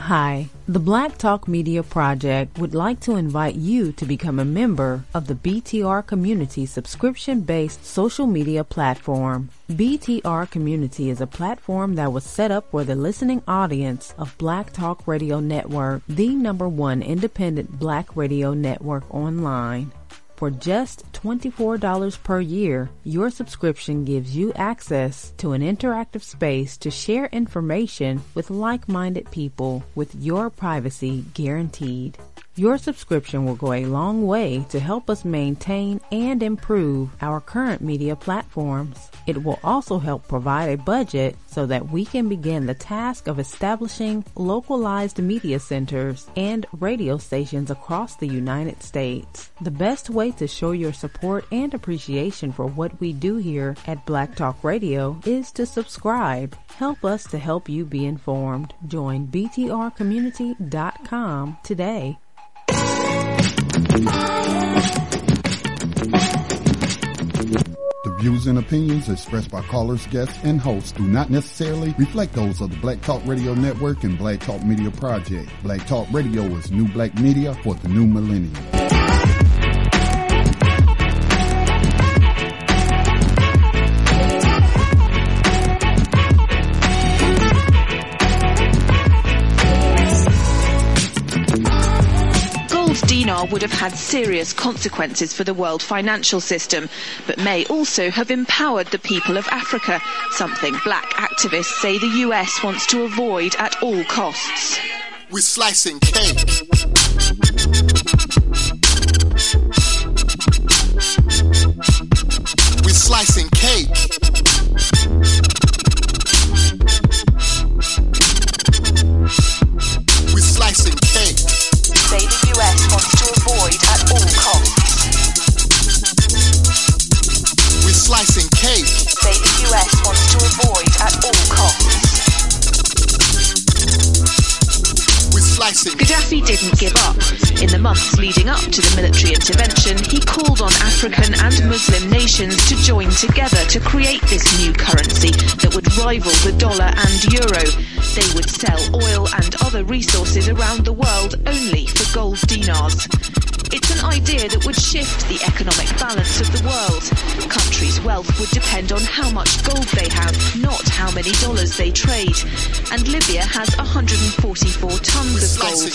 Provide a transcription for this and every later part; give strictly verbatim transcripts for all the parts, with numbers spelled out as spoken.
Hi, the Black Talk Media Project would like to invite you to become a member of the B T R Community subscription-based social media platform. B T R Community is a platform that was set up for the listening audience of Black Talk Radio Network, the number one independent black radio network online. For just twenty-four dollars per year, your subscription gives you access to an interactive space to share information with like-minded people with your privacy guaranteed. Your subscription will go a long way to help us maintain and improve our current media platforms. It will also help provide a budget so that we can begin the task of establishing localized media centers and radio stations across the United States. The best way to show your support and appreciation for what we do here at Black Talk Radio is to subscribe. Help us to help you be informed. Join B T R community dot com today. The views and opinions expressed by callers, guests, and hosts do not necessarily reflect those of the Black Talk Radio Network and Black Talk Media Project. Black Talk Radio is new black media for the new millennium. Dinar would have had serious consequences for the world financial system, but may also have empowered the people of Africa, something black activists say the U S wants to avoid at all costs. We're slicing cake. We're slicing cake. We're slicing cake. Say the U S wants to avoid at all costs. We're slicing cake. Say the U S wants to avoid at all costs. We're slicing. Gaddafi didn't give up. In the months leading up to the military intervention, he called on African and Muslim nations to join together to create this new currency that would rival the dollar and euro. They would sell oil and other resources around the world only for gold dinars. It's an idea that would shift the economic balance of the world. Countries' wealth would depend on how much gold they have, not how many dollars they trade. And Libya has one hundred forty-four tons of gold.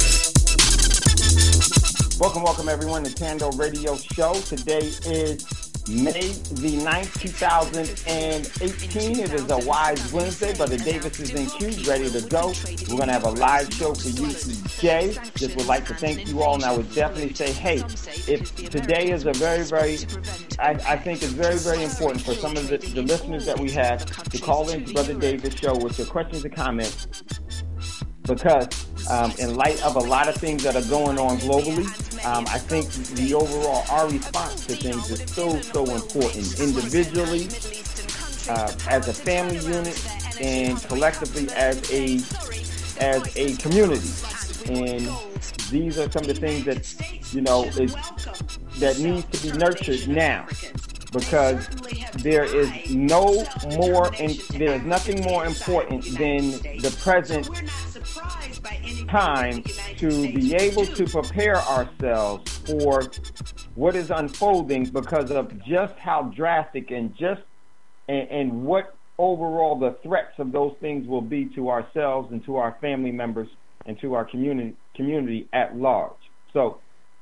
Welcome, welcome everyone to Tando Radio Show. Today is May the ninth, two thousand eighteen. It is a Wise Wednesday. Brother Davis is in queue, ready to go. We're going to have a live show for you today. Just would like to thank you all, and I would definitely say, hey, if today is a very, very, I, I think it's very, very important for some of the, the listeners that we have to call in to Brother Davis' show with your questions and comments, because um, in light of a lot of things that are going on globally, um, I think the overall, our response to things is so, so important, individually, uh, as a family unit, and collectively as a, as a community. And these are some of the things that, you know, is, that needs to be nurtured now, because there is no more, and there is nothing more important than the present time to be able to prepare ourselves for what is unfolding, because of just how drastic and just and, and what overall the threats of those things will be to ourselves and to our family members and to our community community at large. So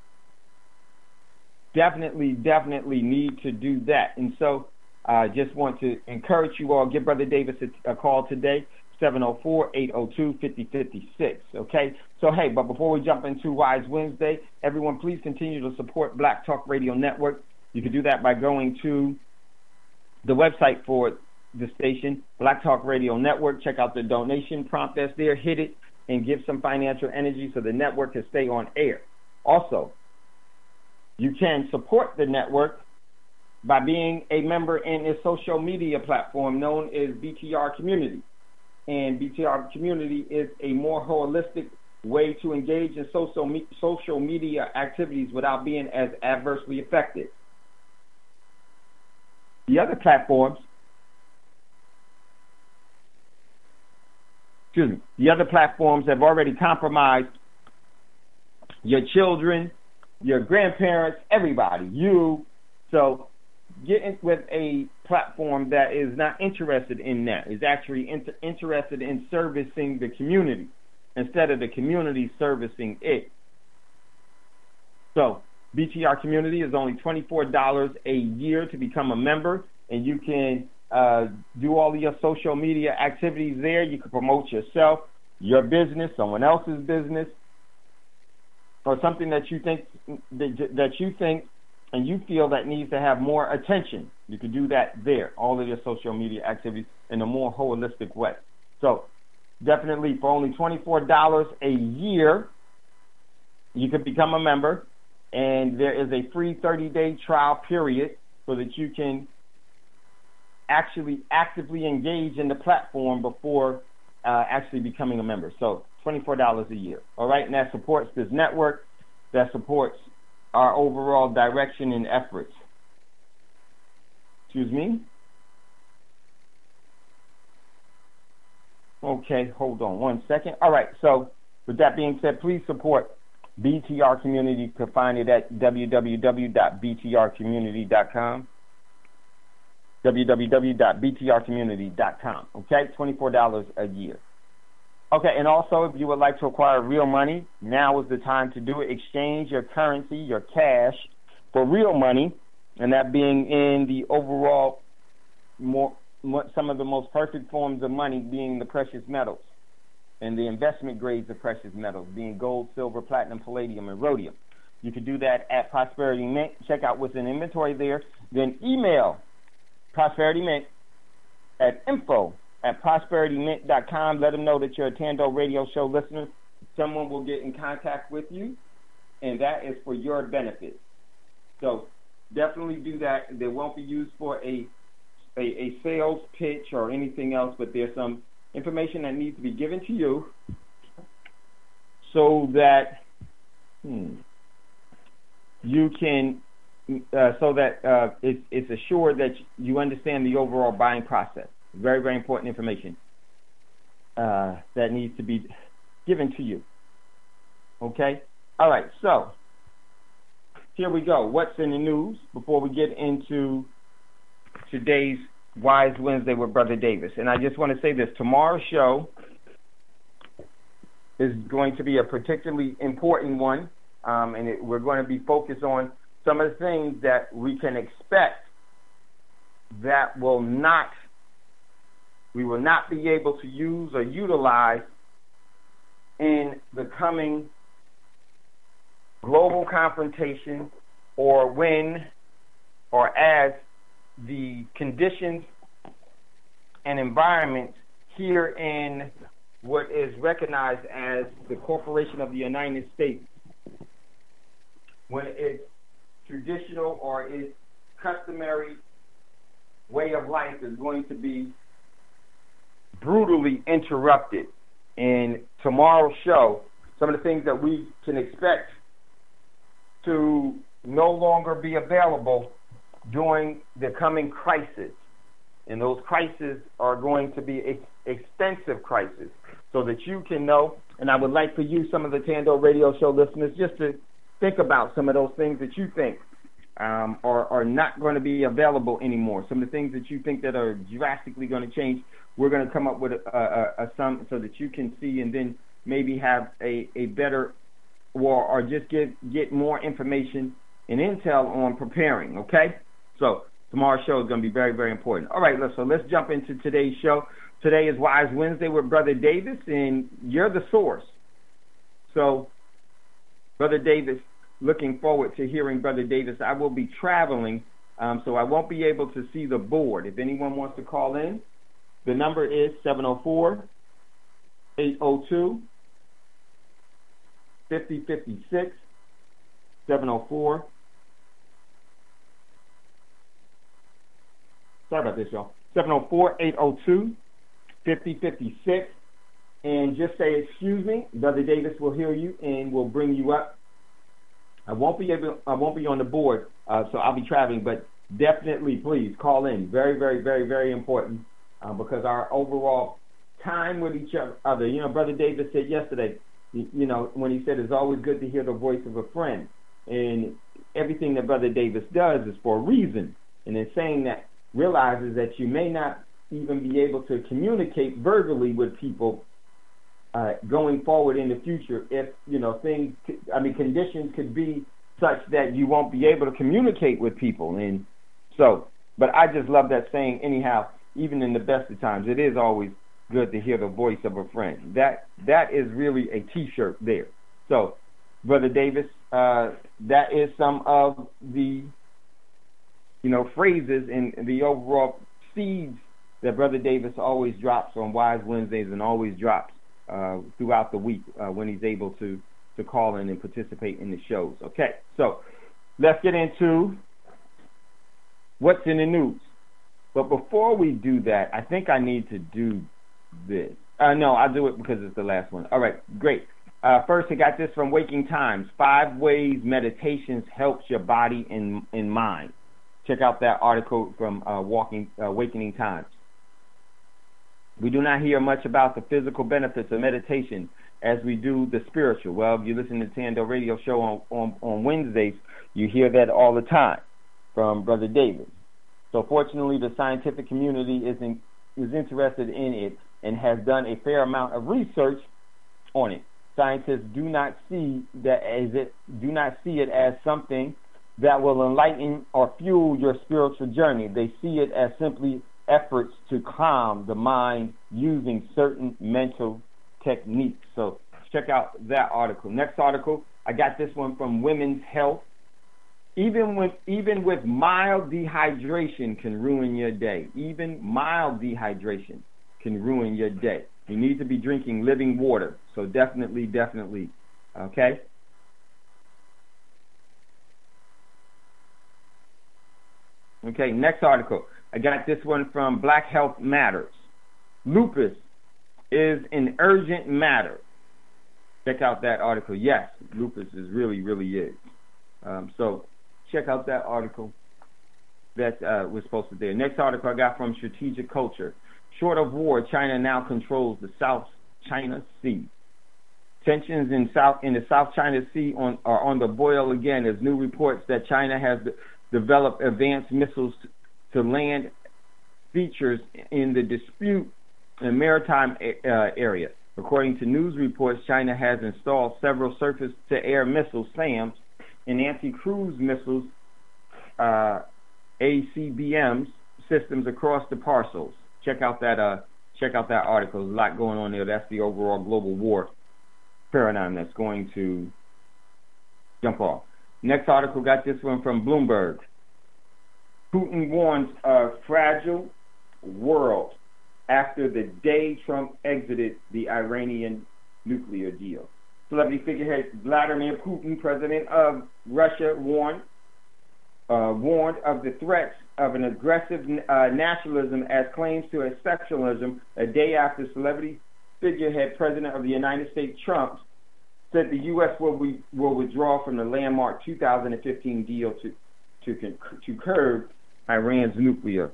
definitely, definitely need to do that. And so I uh, just want to encourage you all, give Brother Davis a, a call today, seven oh four, eight oh two, five oh five six, okay? So, hey, but before we jump into Wise Wednesday, everyone please continue to support Black Talk Radio Network. You can do that by going to the website for the station, Black Talk Radio Network. Check out the donation prompt that's there. Hit it and give some financial energy so the network can stay on air. Also, you can support the network by being a member in its social media platform known as B T R Community. And B T R Community is a more holistic way to engage in social me- social media activities without being as adversely affected. The other platforms excuse me, the other platforms have already compromised your children, your grandparents, everybody, you. So get in with a platform that is not interested in that, is actually inter- interested in servicing the community instead of the community servicing it. So B T R Community is only twenty-four dollars a year to become a member, and you can uh, do all of your social media activities there. You can promote yourself, your business, someone else's business, or something that you think that you think and you feel that needs to have more attention. You can do that there, all of your social media activities in a more holistic way. So definitely for only twenty-four dollars a year, you can become a member, and there is a free thirty-day trial period so that you can actually actively engage in the platform before uh, actually becoming a member. So twenty-four dollars a year. All right, and that supports this network, that supports our overall direction and efforts. Excuse me? Okay, hold on one second. All right, so with that being said, please support B T R Community. You can find it at w w w dot b t r community dot com. w w w dot b t r community dot com. Okay, twenty-four dollars a year. Okay, and also if you would like to acquire real money, now is the time to do it. Exchange your currency, your cash, for real money, and that being in the overall, more, more, some of the most perfect forms of money being the precious metals and the investment grades of precious metals being gold, silver, platinum, palladium, and rhodium. You can do that at Prosperity Mint. Check out what's in inventory there. Then email Prosperity Mint at info at prosperity mint dot com. Let them know that you're a Tando Radio Show listener. Someone will get in contact with you, and that is for your benefit. So definitely do that. They won't be used for a, a, a sales pitch or anything else, but there's some information that needs to be given to you so that hmm, you can, uh, so that uh, it's, it's assured that you understand the overall buying process. Very, very important information uh, that needs to be given to you. Okay? All right, so here we go. What's in the news before we get into today's Wise Wednesday with Brother Davis? And I just want to say this. Tomorrow's show is going to be a particularly important one, um, and it, we're going to be focused on some of the things that we can expect that will not we will not be able to use or utilize in the coming global confrontation, or when or as the conditions and environment here in what is recognized as the Corporation of the United States, when its traditional or its customary way of life is going to be brutally interrupted. In tomorrow's show, some of the things that we can expect to no longer be available during the coming crisis. And those crises are going to be ex- extensive crises, so that you can know, and I would like for you, some of the Tando Radio Show listeners, just to think about some of those things that you think um, are, are not going to be available anymore. Some of the things that you think that are drastically going to change. We're going to come up with a, a, a sum so that you can see, and then maybe have a, a better, or, or just get, get more information and intel on preparing, okay? So tomorrow's show is going to be very, very important. All right, let's, so let's jump into today's show. Today is Wise Wednesday with Brother Davis, and you're the source. So, Brother Davis, looking forward to hearing Brother Davis. I will be traveling, um, so I won't be able to see the board. If anyone wants to call in, the number is seven oh four, eight oh two, five oh five six, seven oh four. Sorry about this, y'all. seven oh four, eight oh two, five oh five six. And just say, excuse me, Brother Davis will hear you and will bring you up. I won't be able, I won't be on the board, uh, so I'll be traveling, but definitely, please, call in. Very, very, very, very important. Uh, because our overall time with each other. You know, Brother Davis said yesterday, you know, when he said it's always good to hear the voice of a friend. And everything that Brother Davis does is for a reason. And in saying that, realizes that you may not even be able to communicate verbally with people uh, going forward in the future if, you know, things, I mean, conditions could be such that you won't be able to communicate with people. And so, but I just love that saying anyhow, even in the best of times, it is always good to hear the voice of a friend. That That is really a T-shirt there. So, Brother Davis, uh, that is some of the, you know, phrases and the overall seeds that Brother Davis always drops on Wise Wednesdays and always drops uh, throughout the week uh, when he's able to, to call in and participate in the shows. Okay, so let's get into what's in the news. But before we do that, I think I need to do this. Uh, no, I'll do it because it's the last one. All right, great. Uh, first, I got this from Waking Times. Five ways meditations helps your body and, and mind. Check out that article from uh, Walking, uh, Awakening Times. We do not hear much about the physical benefits of meditation as we do the spiritual. Well, if you listen to the Tando Radio Show on, on, on Wednesdays, you hear that all the time from Brother Davis. So fortunately, the scientific community is in, is interested in it and has done a fair amount of research on it. Scientists do not see that as it do not see it as something that will enlighten or fuel your spiritual journey. They see it as simply efforts to calm the mind using certain mental techniques. So check out that article. Next article, I got this one from Women's Health. Even with even with mild dehydration can ruin your day. Even mild dehydration can ruin your day. You need to be drinking living water. So definitely, definitely, okay? Okay, next article. I got this one from Black Health Matters. Lupus is an urgent matter. Check out that article. Yes, lupus is really, really is. Um, so check out that article that uh, was posted there. Next article I got from Strategic Culture. Short of war, China now controls the South China Sea. Tensions in South in the South China Sea on, are on the boil again as new reports that China has de- developed advanced missiles to land features in the dispute in the maritime uh, area. According to news reports, China has installed several surface-to-air missiles, SAMs, and anti-cruise missiles, uh, A C B Ms, systems across the parcels. Check out that uh, check out that article. There's a lot going on there. That's the overall global war paradigm that's going to jump off. Next article, got this one from Bloomberg. Putin warns a fragile world after the day Trump exited the Iranian nuclear deal. Celebrity figurehead Vladimir Putin, president of Russia, warned uh, warned of the threats of an aggressive uh, nationalism as claims to exceptionalism a day after celebrity figurehead president of the United States, Trump, said the U S will, we, will withdraw from the landmark two thousand fifteen deal to, to, to curb Iran's nuclear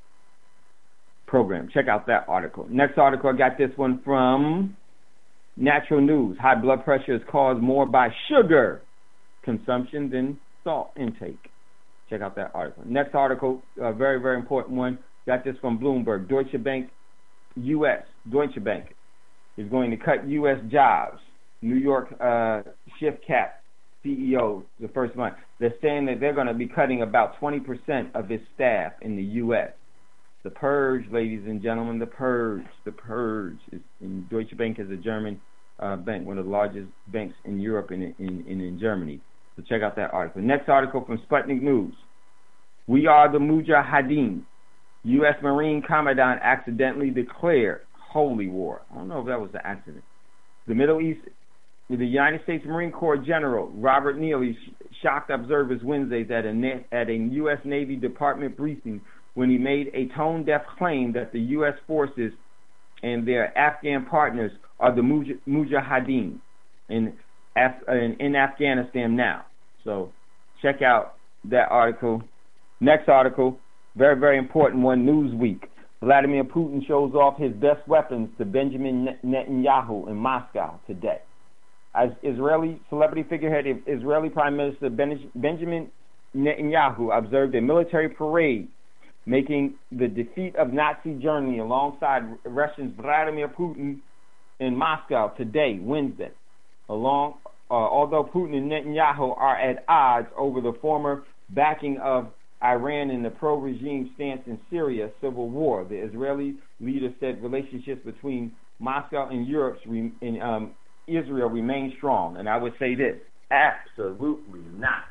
program. Check out that article. Next article, I got this one from Natural News. High blood pressure is caused more by sugar consumption than salt intake. Check out that article. Next article, a very, very important one. Got this from Bloomberg. Deutsche Bank U S. Deutsche Bank is going to cut U S jobs. New York uh, shift cap C E O the first month. They're saying that they're going to be cutting about twenty percent of its staff in the U S. The purge, ladies and gentlemen, the purge. The purge. Is, and Deutsche Bank is a German uh, bank, one of the largest banks in Europe and in, in, in Germany. So check out that article. Next article from Sputnik News. We are the Mujahideen. U S Marine Commandant accidentally declared holy war. I don't know if that was an accident. The Middle East, the United States Marine Corps General Robert Neely shocked observers Wednesday at a, at a U S Navy Department briefing when he made a tone-deaf claim that the U S forces and their Afghan partners are the Mujahideen in, Af- in, in Afghanistan now. So check out that article. Next article, very, very important one, Newsweek. Vladimir Putin shows off his best weapons to Benjamin Netanyahu in Moscow today. As Israeli celebrity figurehead, Israeli Prime Minister Benjamin Netanyahu observed a military parade making the defeat of Nazi Germany alongside Russia's Vladimir Putin in Moscow today, Wednesday. Along, uh, although Putin and Netanyahu are at odds over the former backing of Iran in the pro-regime stance in Syria civil war, the Israeli leader said relationships between Moscow and Europe's re- and, um, Israel remain strong. And I would say this, absolutely not.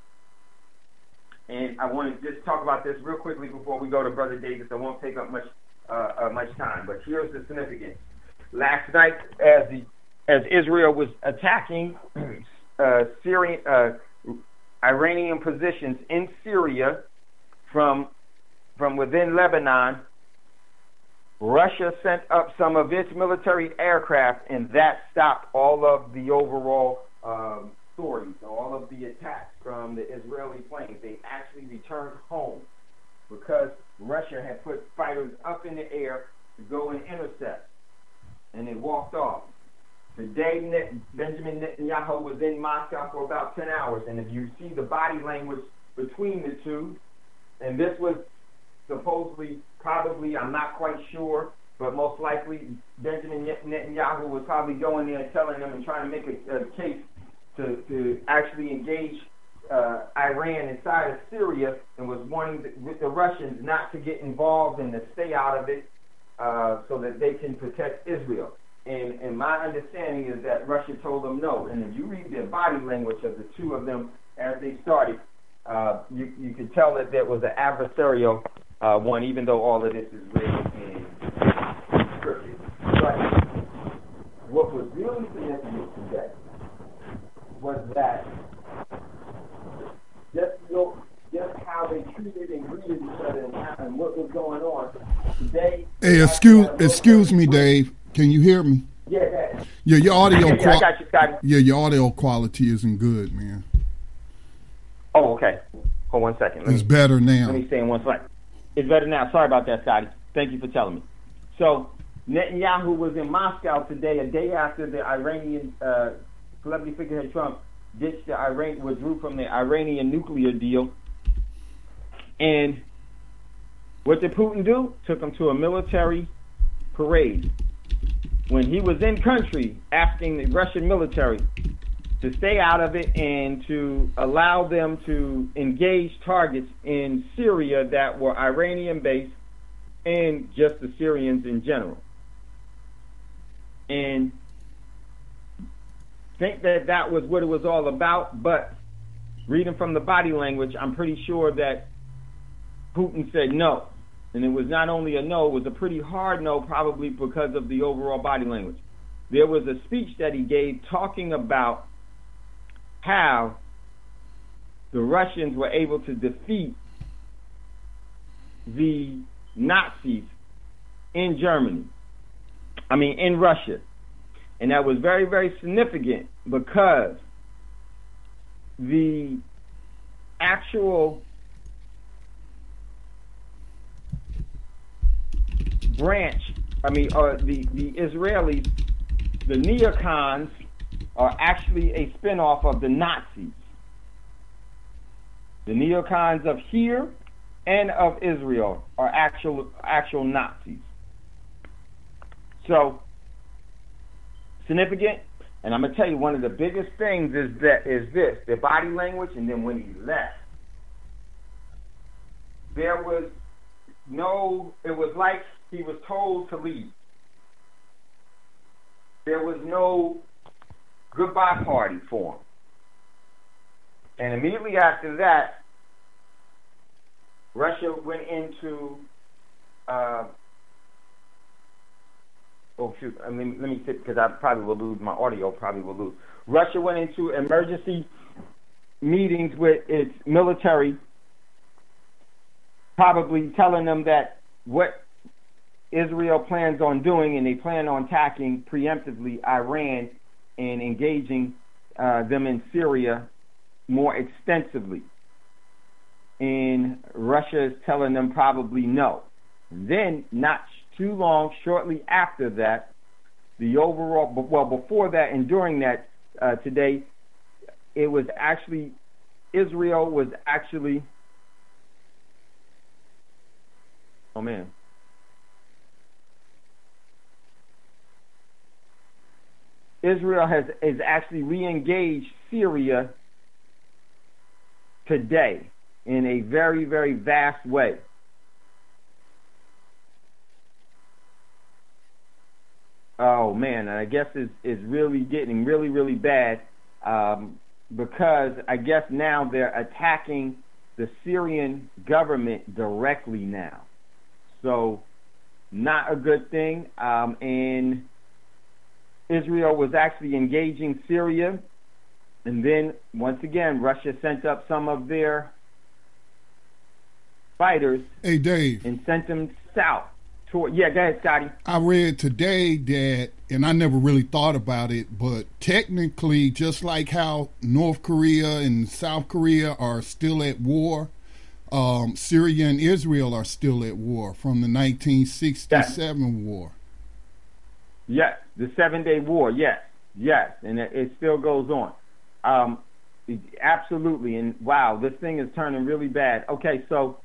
And I want to just talk about this real quickly before we go to Brother Davis. I won't take up much uh, uh, much time, but here's the significance. Last night, as the as Israel was attacking uh, Syrian, uh, Iranian positions in Syria from from within Lebanon, Russia sent up some of its military aircraft, and that stopped all of the overall um, stories, all of the attacks from the Israeli planes. They actually returned home because Russia had put fighters up in the air to go and intercept, and they walked off. Today, Benjamin Netanyahu was in Moscow for about ten hours, and if you see the body language between the two, and this was supposedly, probably, I'm not quite sure, but most likely Benjamin Netanyahu was probably going there and telling them and trying to make a, a case to, to actually engage uh, Iran inside of Syria, and was wanting the, with the Russians not to get involved and to stay out of it uh, so that they can protect Israel. And, and my understanding is that Russia told them no. And if you read the body language of the two of them as they started, uh, you, you could tell that there was an adversarial uh, one, even though all of this is written in scripture. But what was really significant today was that just, you know, just how they treated and greeted each other and, how, and what was going on today. Hey, excuse, excuse me, Dave. Can you hear me? Yeah, yeah. Yeah, your audio. Yeah, yeah, I got you, Scotty. Yeah, your audio quality isn't good, man. Oh, okay. Hold one second. Let it's me, better now. Let me stay in one slide. It's better now. Sorry about that, Scotty. Thank you for telling me. So Netanyahu was in Moscow today, a day after the Iranian uh, celebrity figurehead Trump ditched the Iran, withdrew from the Iranian nuclear deal. And what did Putin do? Took him to a military parade. When he was in country, asking the Russian military to stay out of it and to allow them to engage targets in Syria that were Iranian-based and just the Syrians in general. And think that that was what it was all about, but reading from the body language, I'm pretty sure that Putin said no. And it was not only a no, it was a pretty hard no, probably because of the overall body language. There was a speech that he gave talking about how the Russians were able to defeat the Nazis in Germany. I mean, in Russia. And that was very, very significant because the actual branch, I mean, uh, the, the Israelis, the neocons, are actually a spinoff of the Nazis. The neocons of here and of Israel are actual actual Nazis. So, significant, and I'm going to tell you one of the biggest things is that is this, their body language, and then when he left, there was no, it was like he was told to leave. There was no goodbye party for him. And immediately after that, Russia went into, uh, oh shoot, I mean, let me sit, because I probably will lose, my audio probably will lose. Russia went into emergency meetings with its military, probably telling them that what Israel plans on doing, and they plan on attacking preemptively Iran and engaging uh, them in Syria more extensively. And Russia is telling them probably no. Then, not too long, shortly after that, the overall, well, before that and during that uh, today, it was actually, Israel was actually, oh man. Israel has is actually re-engaged Syria today in a very, very vast way. Oh man, I guess it's, it's really getting really, really bad um, because I guess now they're attacking the Syrian government directly now. So, not a good thing. Um, and Israel was actually engaging Syria, and then once again, Russia sent up some of their fighters. Hey, Dave. And sent them south. Toward, yeah, go ahead, Scotty. I read today that, and I never really thought about it, but technically, just like how North Korea and South Korea are still at war, um, Syria and Israel are still at war from the nineteen sixty-seven yes. war. Yes, the Seven-Day War, yes, yes, and it, it still goes on. Um, it, absolutely, and wow, this thing is turning really bad. Okay, so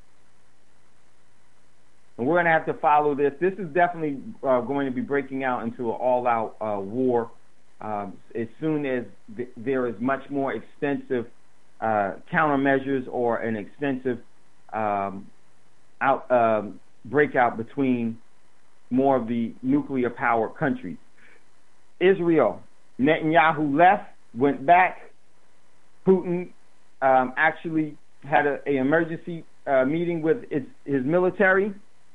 and we're going to have to follow this. This is definitely uh, going to be breaking out into an all-out uh, war um, as soon as th- there is much more extensive uh, countermeasures or an extensive um, out um, breakout between more of the nuclear-powered countries. Israel, Netanyahu left, went back. Putin um, actually had an emergency uh, meeting with its, his military.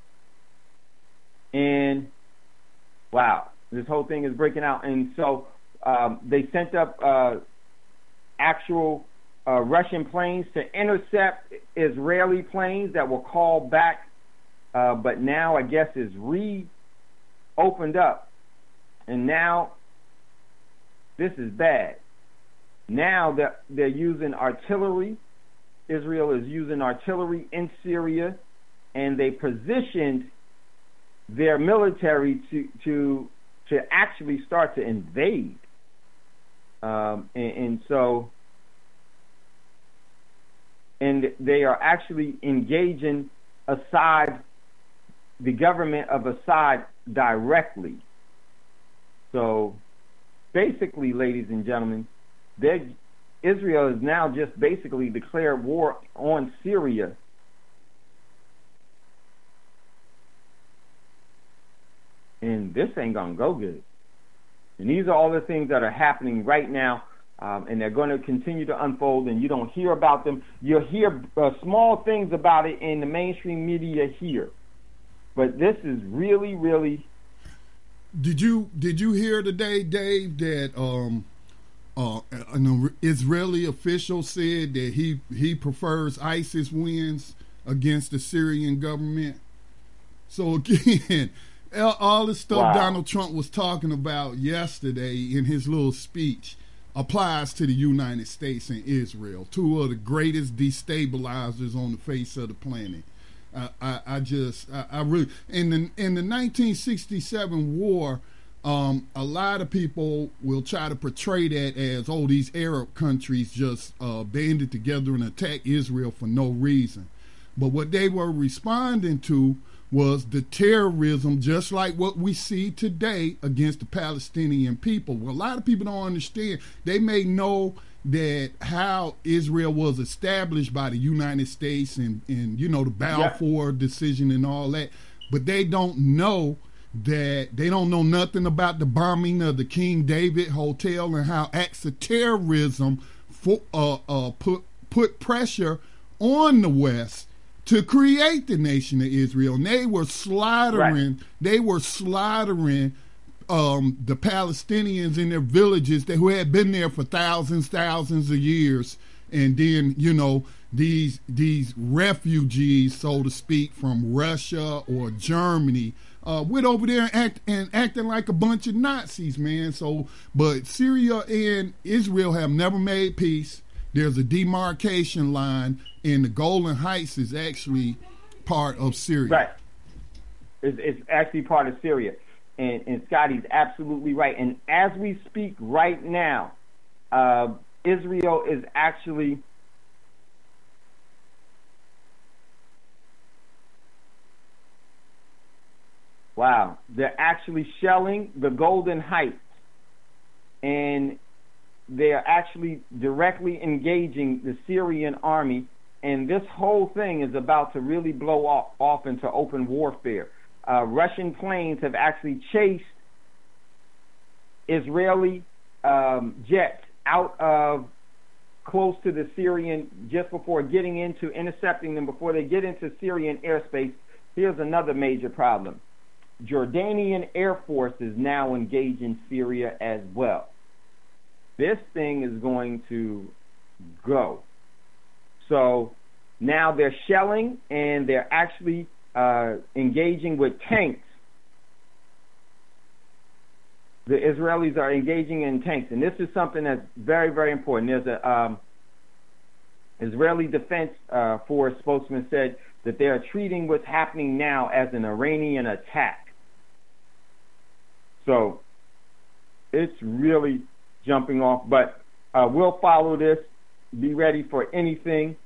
And, wow, this whole thing is breaking out. And so um, they sent up uh, actual uh, Russian planes to intercept Israeli planes that were called back, uh, but now I guess is re-opened up. And now this is bad. Now that they're using artillery, Israel is using artillery in Syria, and they positioned their military to to to actually start to invade, um, and, and so and they are actually engaging Assad, the government of Assad, directly. So basically, ladies and gentlemen, Israel has now just basically declared war on Syria. And this ain't going to go good. And these are all the things that are happening right now, um, and they're going to continue to unfold, and you don't hear about them. You'll hear uh, small things about it in the mainstream media here. But this is really, really... Did you did you hear today, Dave, that um, uh, an Israeli official said that he, he prefers ISIS wins against the Syrian government? So again... all the stuff wow. Donald Trump was talking about yesterday in his little speech applies to the United States and Israel, two of the greatest destabilizers on the face of the planet. I, I, I just, I, I really, in the in the nineteen sixty-seven war, um, a lot of people will try to portray that as, oh, these Arab countries just uh, banded together and attacked Israel for no reason. But what they were responding to was the terrorism, just like what we see today against the Palestinian people. Well, a lot of people don't understand. They may know that how Israel was established by the United States and, and you know, the Balfour yeah. decision and all that, but they don't know that they don't know nothing about the bombing of the King David Hotel and how acts of terrorism for, uh, uh, put put pressure on the West to create the nation of Israel. And they were slaughtering, right. they were slaughtering um, the Palestinians in their villages that, who had been there for thousands, thousands of years. And then, you know, these these refugees, so to speak, from Russia or Germany, uh, went over there and, act, and acting like a bunch of Nazis, man. So, but Syria and Israel have never made peace. There's a demarcation line, and the Golan Heights is actually part of Syria. Right. It's, it's actually part of Syria. And, and Scotty's absolutely right. And as we speak right now, uh, Israel is actually wow, they're actually shelling the Golden Heights, and they're actually directly engaging the Syrian army, and this whole thing is about to really blow off, off into open warfare. Uh, Russian planes have actually chased Israeli um, jets out of close to the Syrian just before getting into, intercepting them before they get into Syrian airspace. Here's another major problem. Jordanian Air Force is now engaged in Syria as well. This thing is going to go. So now they're shelling, and they're actually uh, engaging with tanks. The Israelis are engaging in tanks, and this is something that's very, very important. There's a um, Israeli Defense uh, Force spokesman said that they are treating what's happening now as an Iranian attack. So it's really jumping off, but uh, we'll follow this. Be ready for anything.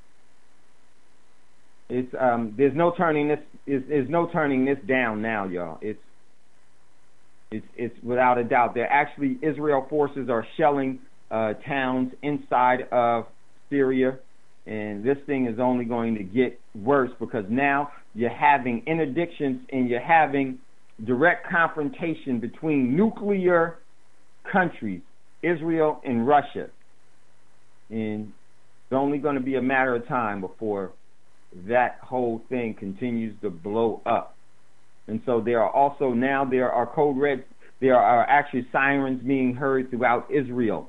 It's um, there's no turning this. Is there's no turning this down now, y'all. It's it's it's without a doubt. They're actually Israel forces are shelling uh, towns inside of Syria, and this thing is only going to get worse because now you're having interdictions and you're having direct confrontation between nuclear countries, Israel and Russia. And it's only going to be a matter of time before that whole thing continues to blow up. And so there are also now there are code reds, there are actually sirens being heard throughout Israel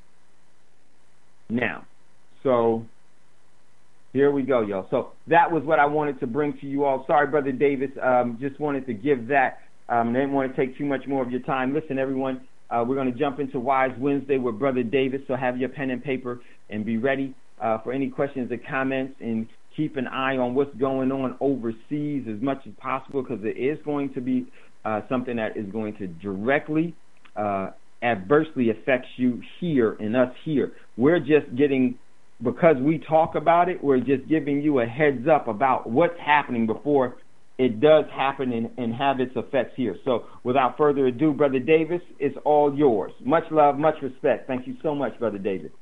now. So here we go, y'all. So that was what I wanted to bring to you all. Sorry, Brother Davis. Um, just wanted to give that. Um, didn't want to take too much more of your time. Listen, everyone, uh, we're going to jump into Wise Wednesday with Brother Davis. So have your pen and paper and be ready uh, for any questions or comments, and keep an eye on what's going on overseas as much as possible, because it is going to be uh, something that is going to directly uh, adversely affect you here and us here. We're just getting, because we talk about it, we're just giving you a heads up about what's happening before it does happen and, and have its effects here. So without further ado, Brother Davis, it's all yours. Much love, much respect. Thank you so much, Brother Davis.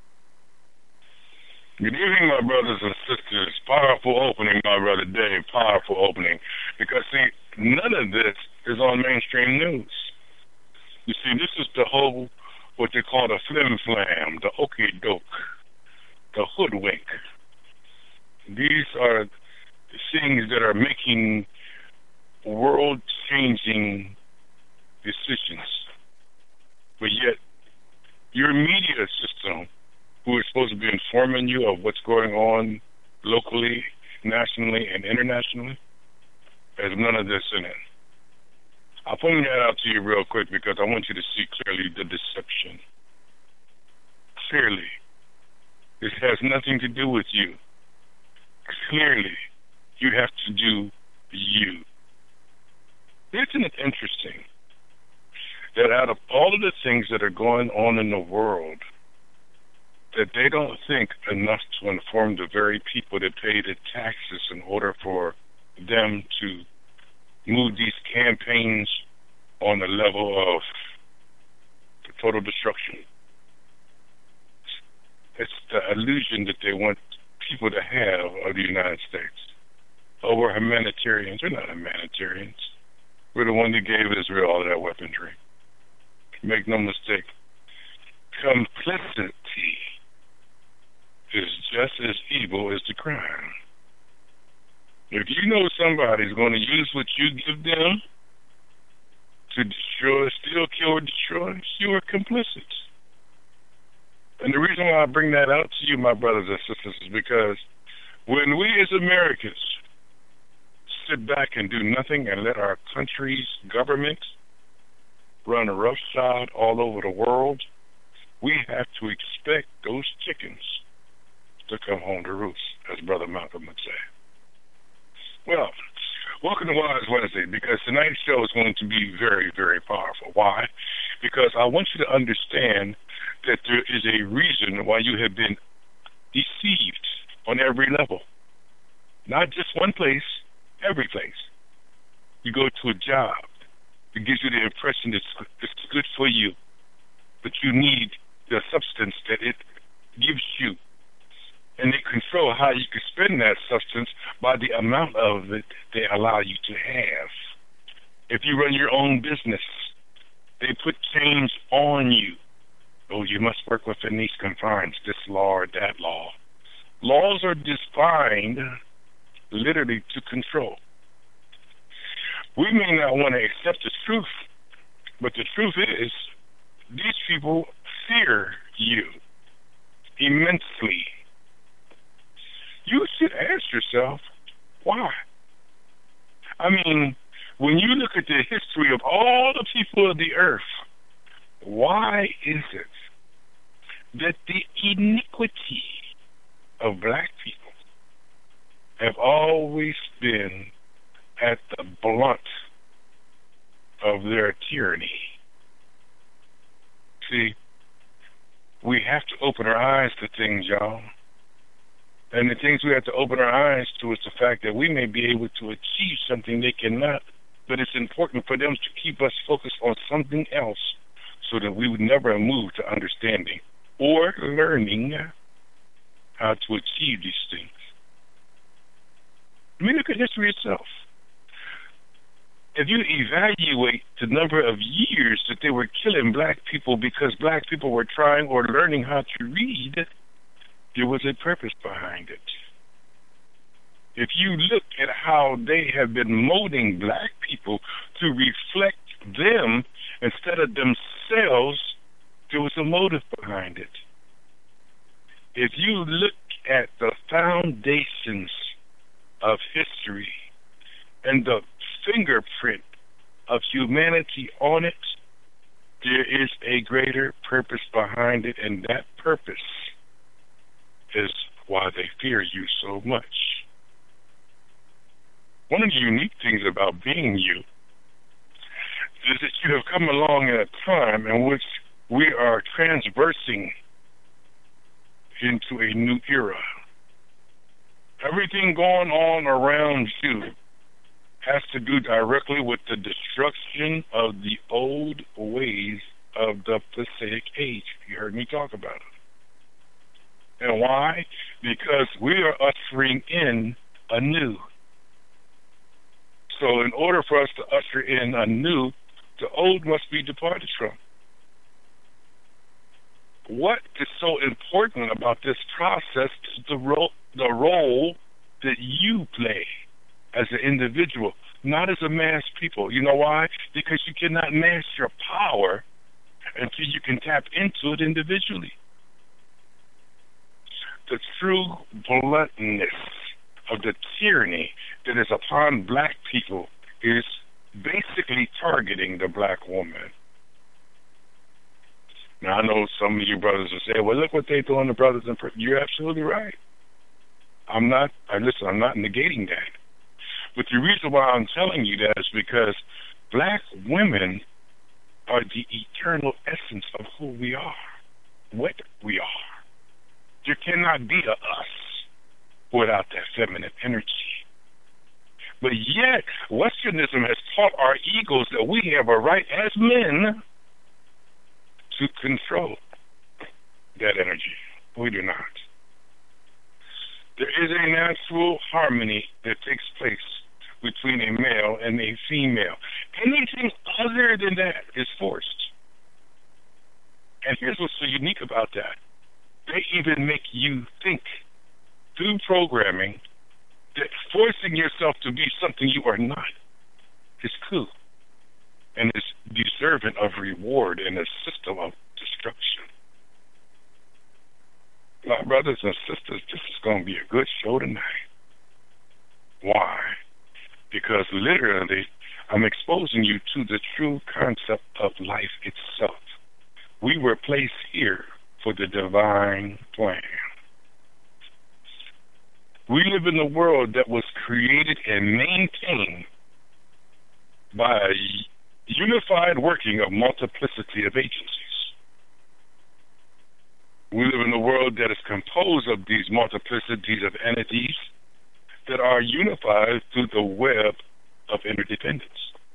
Good evening, my brothers and sisters. Powerful opening, my brother Dave. Powerful opening. Because, see, none of this is on mainstream news. You see, this is the whole, what they call the flim-flam, the okey-doke, the hoodwink. These are things that are making world-changing decisions. But yet, your media system, who is supposed to be informing you of what's going on locally, nationally, and internationally, has none of this in it. I'll point that out to you real quick because I want you to see clearly the deception. Clearly. This has nothing to do with you. Clearly, you have to do you. Isn't it interesting that out of all of the things that are going on in the world, that they don't think enough to inform the very people that pay the taxes in order for them to move these campaigns on the level of total destruction? It's the illusion that they want people to have of the United States. Oh, we're humanitarians. We're not humanitarians. We're the one that gave Israel all of that weaponry. Make no mistake. Complicity is just as evil as the crime. If you know somebody's going to use what you give them to destroy, steal, kill, or destroy, you are complicit. And the reason why I bring that out to you, my brothers and sisters, is because when we as Americans sit back and do nothing and let our country's government run roughshod all over the world, we have to expect those chickens to come home to roost, as Brother Malcolm would say. Well, Welcome to Wise Wednesday, because tonight's show is going to be very, very powerful. Why? Because I want you to understand that there is a reason why you have been deceived on every level. Not just one place, every place. You go to a job, it gives you the impression that it's good for you, but you need the substance that it gives you. And they control how you can spend that substance by the amount of it they allow you to have. If you run your own business, they put chains on you. Oh, you must work within these confines, this law or that law. Laws are designed literally to control. We may not want to accept the truth, but the truth is, these people fear you immensely. You should ask yourself, why? I mean, when you look at the history of all the people of the earth, why is it that the iniquity of black people have always been at the blunt of their tyranny? See, we have to open our eyes to things, y'all. And the things we have to open our eyes to is the fact that we may be able to achieve something they cannot, but it's important for them to keep us focused on something else so that we would never move to understanding or learning how to achieve these things. I mean, look at history itself. If you evaluate the number of years that they were killing black people because black people were trying or learning how to read, there was a purpose behind it. If you look at how they have been molding black people to reflect them instead of themselves, there was a motive behind it. If you look at the foundations of history and the fingerprint of humanity on it, there is a greater purpose behind it, and that purpose is why they fear you so much. One of the unique things about being you is that you have come along in a time in which we are transversing into a new era. Everything going on around you has to do directly with the destruction of the old ways of the Passaic age. You heard me talk about it. And why? Because we are ushering in a new. So in order for us to usher in a new, the old must be departed from. What is so important about this process is the role, the role that you play as an individual, not as a mass people. You know why? Because you cannot mass your power until you can tap into it individually. The true bluntness of the tyranny that is upon black people is basically targeting the black woman. Now, I know some of you brothers will say, well, look what they're doing to brothers and brothers. You're absolutely right. I'm not, I listen, I'm not negating that. But the reason why I'm telling you that is because black women are the eternal essence of who we are, what we are. There cannot be a us without that feminine energy. But yet, Westernism has taught our egos that we have a right as men to control that energy. We do not. There is a natural harmony that takes place between a male and a female. Anything other than that is forced. And here's what's so unique about that. They even make you think through programming that forcing yourself to be something you are not is cool and is deserving of reward in a system of destruction. My brothers and sisters, this is going to be a good show tonight. Why? Because literally, I'm exposing you to the true concept of life itself. We were placed here for the divine plan. We live in a world that was created and maintained by a unified working of multiplicity of agencies. We live in a world that is composed of these multiplicities of entities that are unified through the web of interdependence.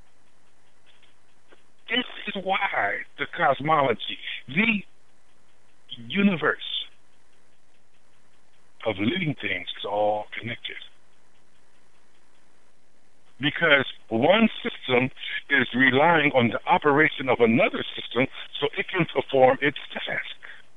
This is why the cosmology, the universe of living things, is all connected. Because one system is relying on the operation of another system so it can perform its task.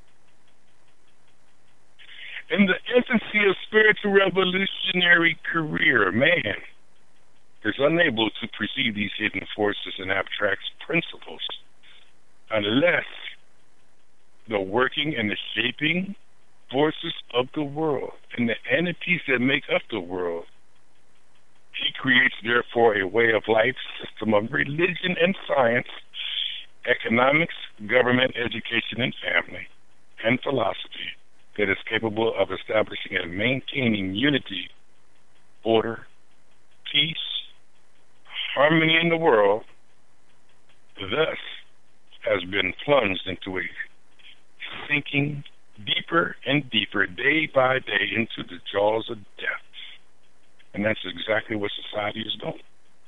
In the infancy of spiritual revolutionary career, man is unable to perceive these hidden forces and abstract principles unless the working and the shaping forces of the world and the entities that make up the world, he creates, therefore, a way of life system of religion and science, economics, government, education, and family, and philosophy that is capable of establishing and maintaining unity, order, peace, harmony in the world, thus has been plunged into a sinking deeper and deeper, day by day, into the jaws of death. And that's exactly what society is doing.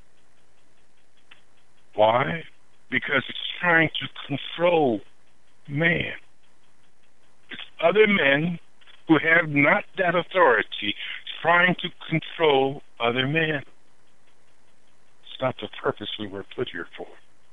Why? Because it's trying to control man. It's other men who have not that authority trying to control other men. It's not the purpose we were put here for.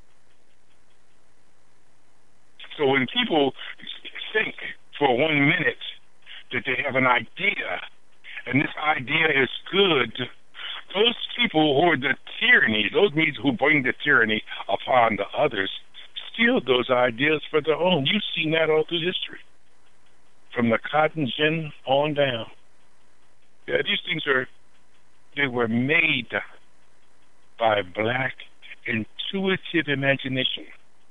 So when people think for one minute that they have an idea, and this idea is good, those people who are the tyranny, those means who bring the tyranny upon the others, steal those ideas for their own. You've seen that all through history, from the cotton gin on down. Yeah, these things are, they were made by black intuitive imagination.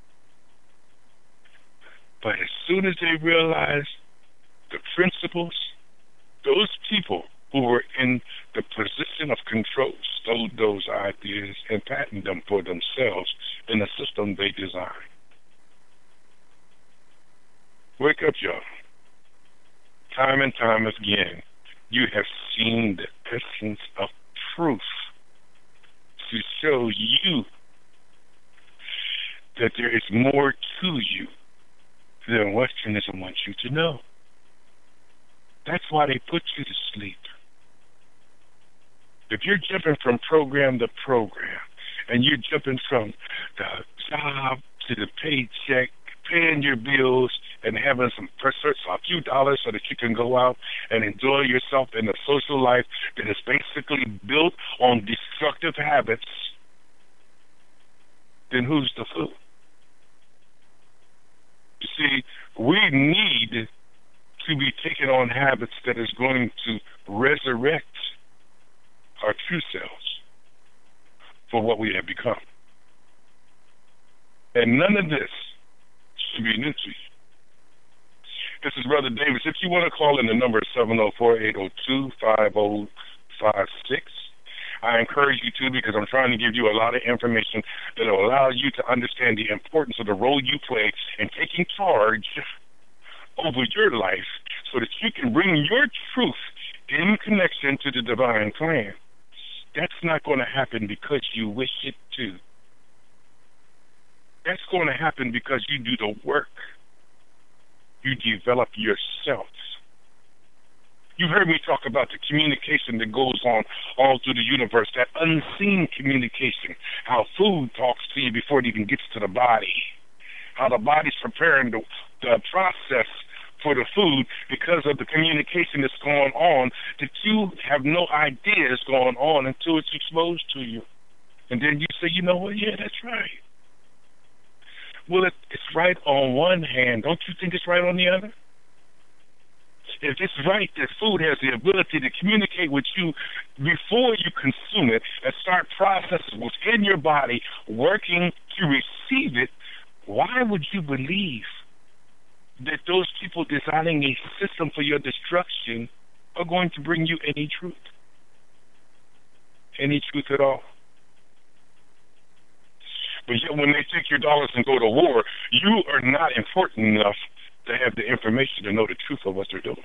But as soon as they realized the principles, those people who were in the position of control stole those ideas and patented them for themselves in a system they designed. Wake up, y'all. Time and time again, you have seen the essence of proof to show you that there is more to you than Westernism wants you to know. That's why they put you to sleep. If you're jumping from program to program, and you're jumping from the job to the paycheck, paying your bills, and having some pressure, a few dollars so that you can go out and enjoy yourself in a social life that is basically built on destructive habits, then who's the fool? You see, we need to be taking on habits that is going to resurrect our true selves for what we have become. And none of this should be new to you. This is Brother Davis. If you want to call in, the number is seven oh four, eight oh two, five oh five six. I encourage you to, because I'm trying to give you a lot of information that will allow you to understand the importance of the role you play in taking charge over your life so that you can bring your truth in connection to the divine plan. That's not going to happen because you wish it to. That's going to happen because you do the work. You develop yourself. You've heard me talk about the communication that goes on all through the universe, that unseen communication, how food talks to you before it even gets to the body, how the body's preparing the, the process for the food because of the communication that's going on that you have no idea is going on until it's exposed to you. And then you say, you know what, yeah, that's right. Well, it, it's right on one hand. Don't you think it's right on the other? If it's right that food has the ability to communicate with you before you consume it and start processes within your body working to receive it, why would you believe that those people designing a system for your destruction are going to bring you any truth? Any truth at all? But yet when they take your dollars and go to war, you are not important enough to have the information to know the truth of what they're doing.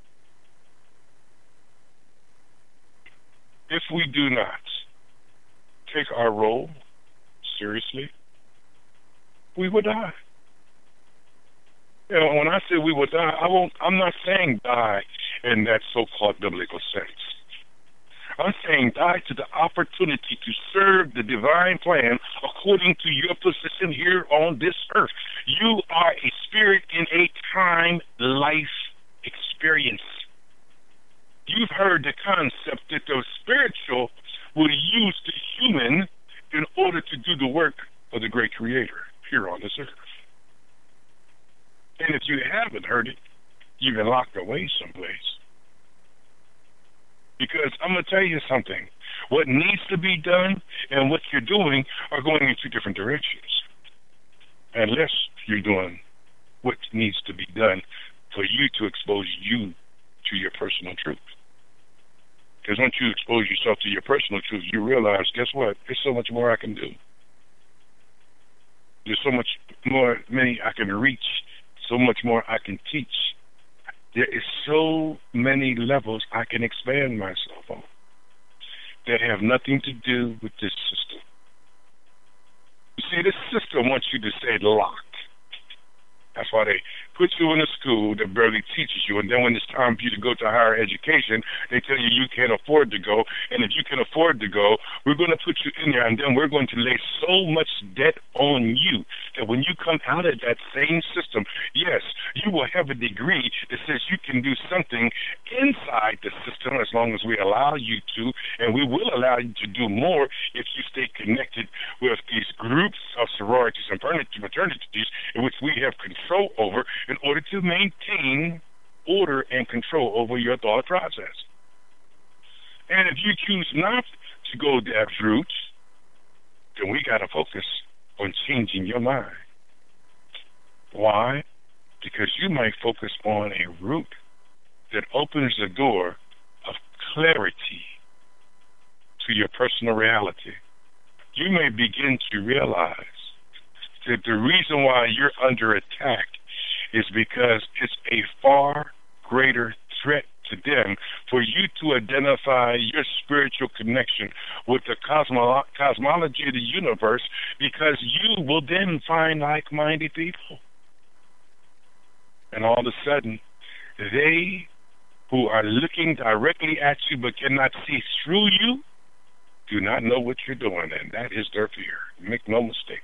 If we do not take our role seriously, we will die. You know, when I say we will die, I won't, I'm not saying die in that so-called biblical sense. I'm saying die to the opportunity to serve the divine plan according to your position here on this earth. You are a spirit in a time life experience. You've heard the concept that the spiritual will use the human in order to do the work of the great creator here on this earth. And if you haven't heard it, you've been locked away someplace. Because I'm going to tell you something. What needs to be done and what you're doing are going in two different directions. Unless you're doing what needs to be done for you to expose you to your personal truth. Because once you expose yourself to your personal truth, you realize, guess what? There's so much more I can do. There's so much more, many I can reach, so much more I can teach. There is so many levels I can expand myself on that have nothing to do with this system. You see, this system wants you to stay locked. That's why they put you in a school that barely teaches you, and then when it's time for you to go to higher education, they tell you you can't afford to go, and if you can afford to go, we're going to put you in there, and then we're going to lay so much debt on you that when you come out of that same system, yes, you will have a degree that says you can do something inside the system as long as we allow you to, and we will allow you to do more if you stay connected with these groups of sororities and fraternities in which we have control over in order to maintain order and control over your thought process. And if you choose not to go that route, then we got to focus on changing your mind. Why? Because you might focus on a route that opens the door of clarity to your personal reality. You may begin to realize that the reason why you're under attack is because it's a far greater threat to them for you to identify your spiritual connection with the cosmo- cosmology of the universe, because you will then find like-minded people. And all of a sudden, they who are looking directly at you but cannot see through you do not know what you're doing, and that is their fear. Make no mistake.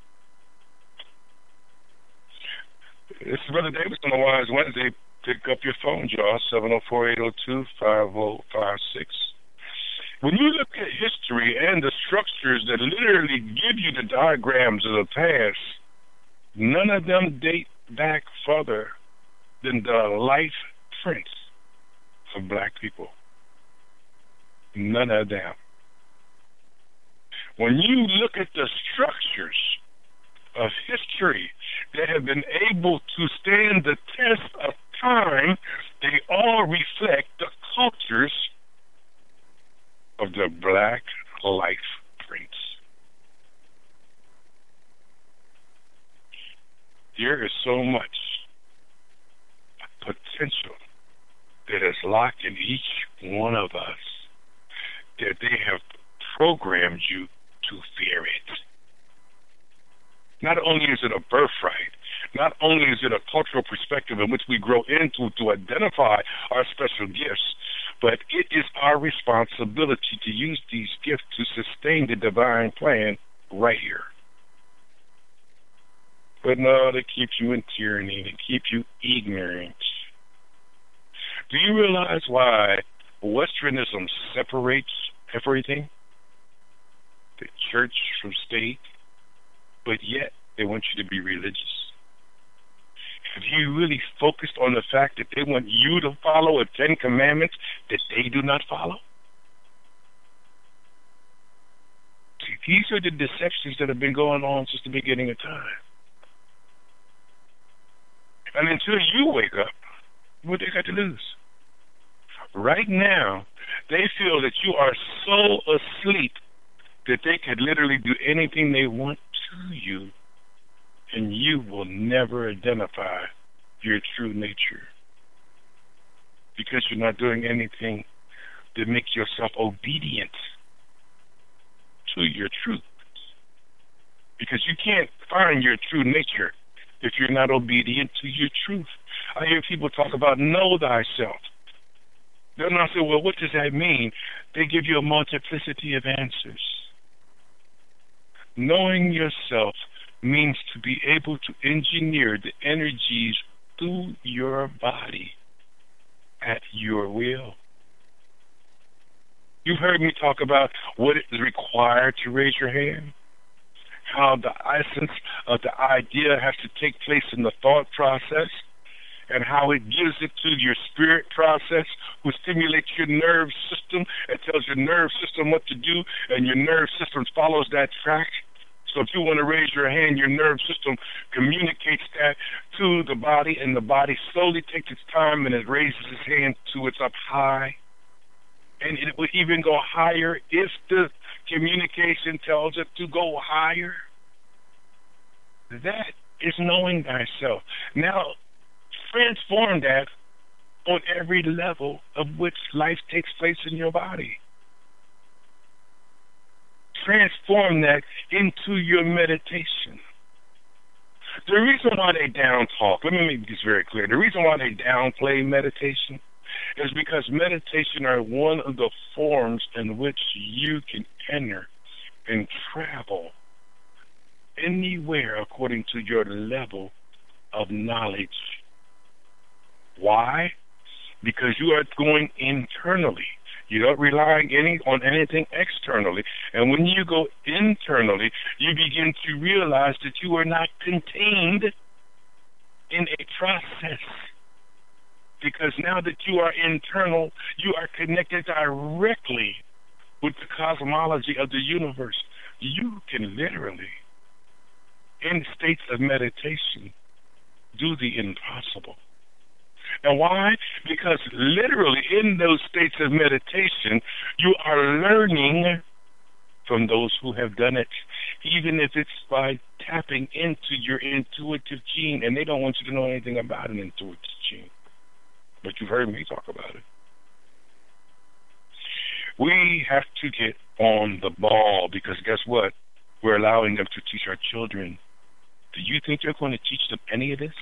This is Brother Davis on the Wise Wednesday. Pick up your phone, y'all, seven oh four, eight oh two, five oh five six. When you look at history and the structures that literally give you the diagrams of the past, none of them date back further than the life prints of black people. None of them. When you look at the structures of history that have been able to stand the test of time, they all reflect the cultures of the black life prints. There is so much potential that is locked in each one of us that they have programmed you to fear it. Not only is it a birthright, not only is it a cultural perspective in which we grow into to identify our special gifts, but it is our responsibility to use these gifts to sustain the divine plan right here. But no, they keep you in tyranny, they keep you ignorant. Do you realize why Westernism separates everything? The church from state, but yet they want you to be religious. Have you really focused on the fact that they want you to follow a Ten Commandments that they do not follow? See, these are the deceptions that have been going on since the beginning of time. And until you wake up, what they got to lose? Right now, they feel that you are so asleep that they could literally do anything they want to. to you, and you will never identify your true nature because you're not doing anything to make yourself obedient to your truth. Because you can't find your true nature if you're not obedient to your truth. I hear people talk about know thyself. They'll not say, well, what does that mean? They give you a multiplicity of answers. Knowing yourself means to be able to engineer the energies through your body at your will. You've heard me talk about what is required to raise your hand, how the essence of the idea has to take place in the thought process, and how it gives it to your spirit process, which stimulates your nerve system and tells your nerve system what to do, and your nerve system follows that track. So if you want to raise your hand, your nerve system communicates that to the body, and the body slowly takes its time and it raises its hand to its up high. And it will even go higher if the communication tells it to go higher. That is knowing thyself. Now, transform that on every level of which life takes place in your body. Transform that into your meditation. The reason why they down talk, let me make this very clear. The reason why they downplay meditation is because meditation are one of the forms in which you can enter and travel anywhere according to your level of knowledge. Why? Because you are going internally. You don't rely any, on anything externally. And when you go internally, you begin to realize that you are not contained in a process. Because now that you are internal, you are connected directly with the cosmology of the universe. You can literally, in states of meditation, do the impossible. And why? Because literally in those states of meditation, you are learning from those who have done it, even if it's by tapping into your intuitive gene. And they don't want you to know anything about an intuitive gene. But you've heard me talk about it. We have to get on the ball because guess what? We're allowing them to teach our children. Do you think they're going to teach them any of this?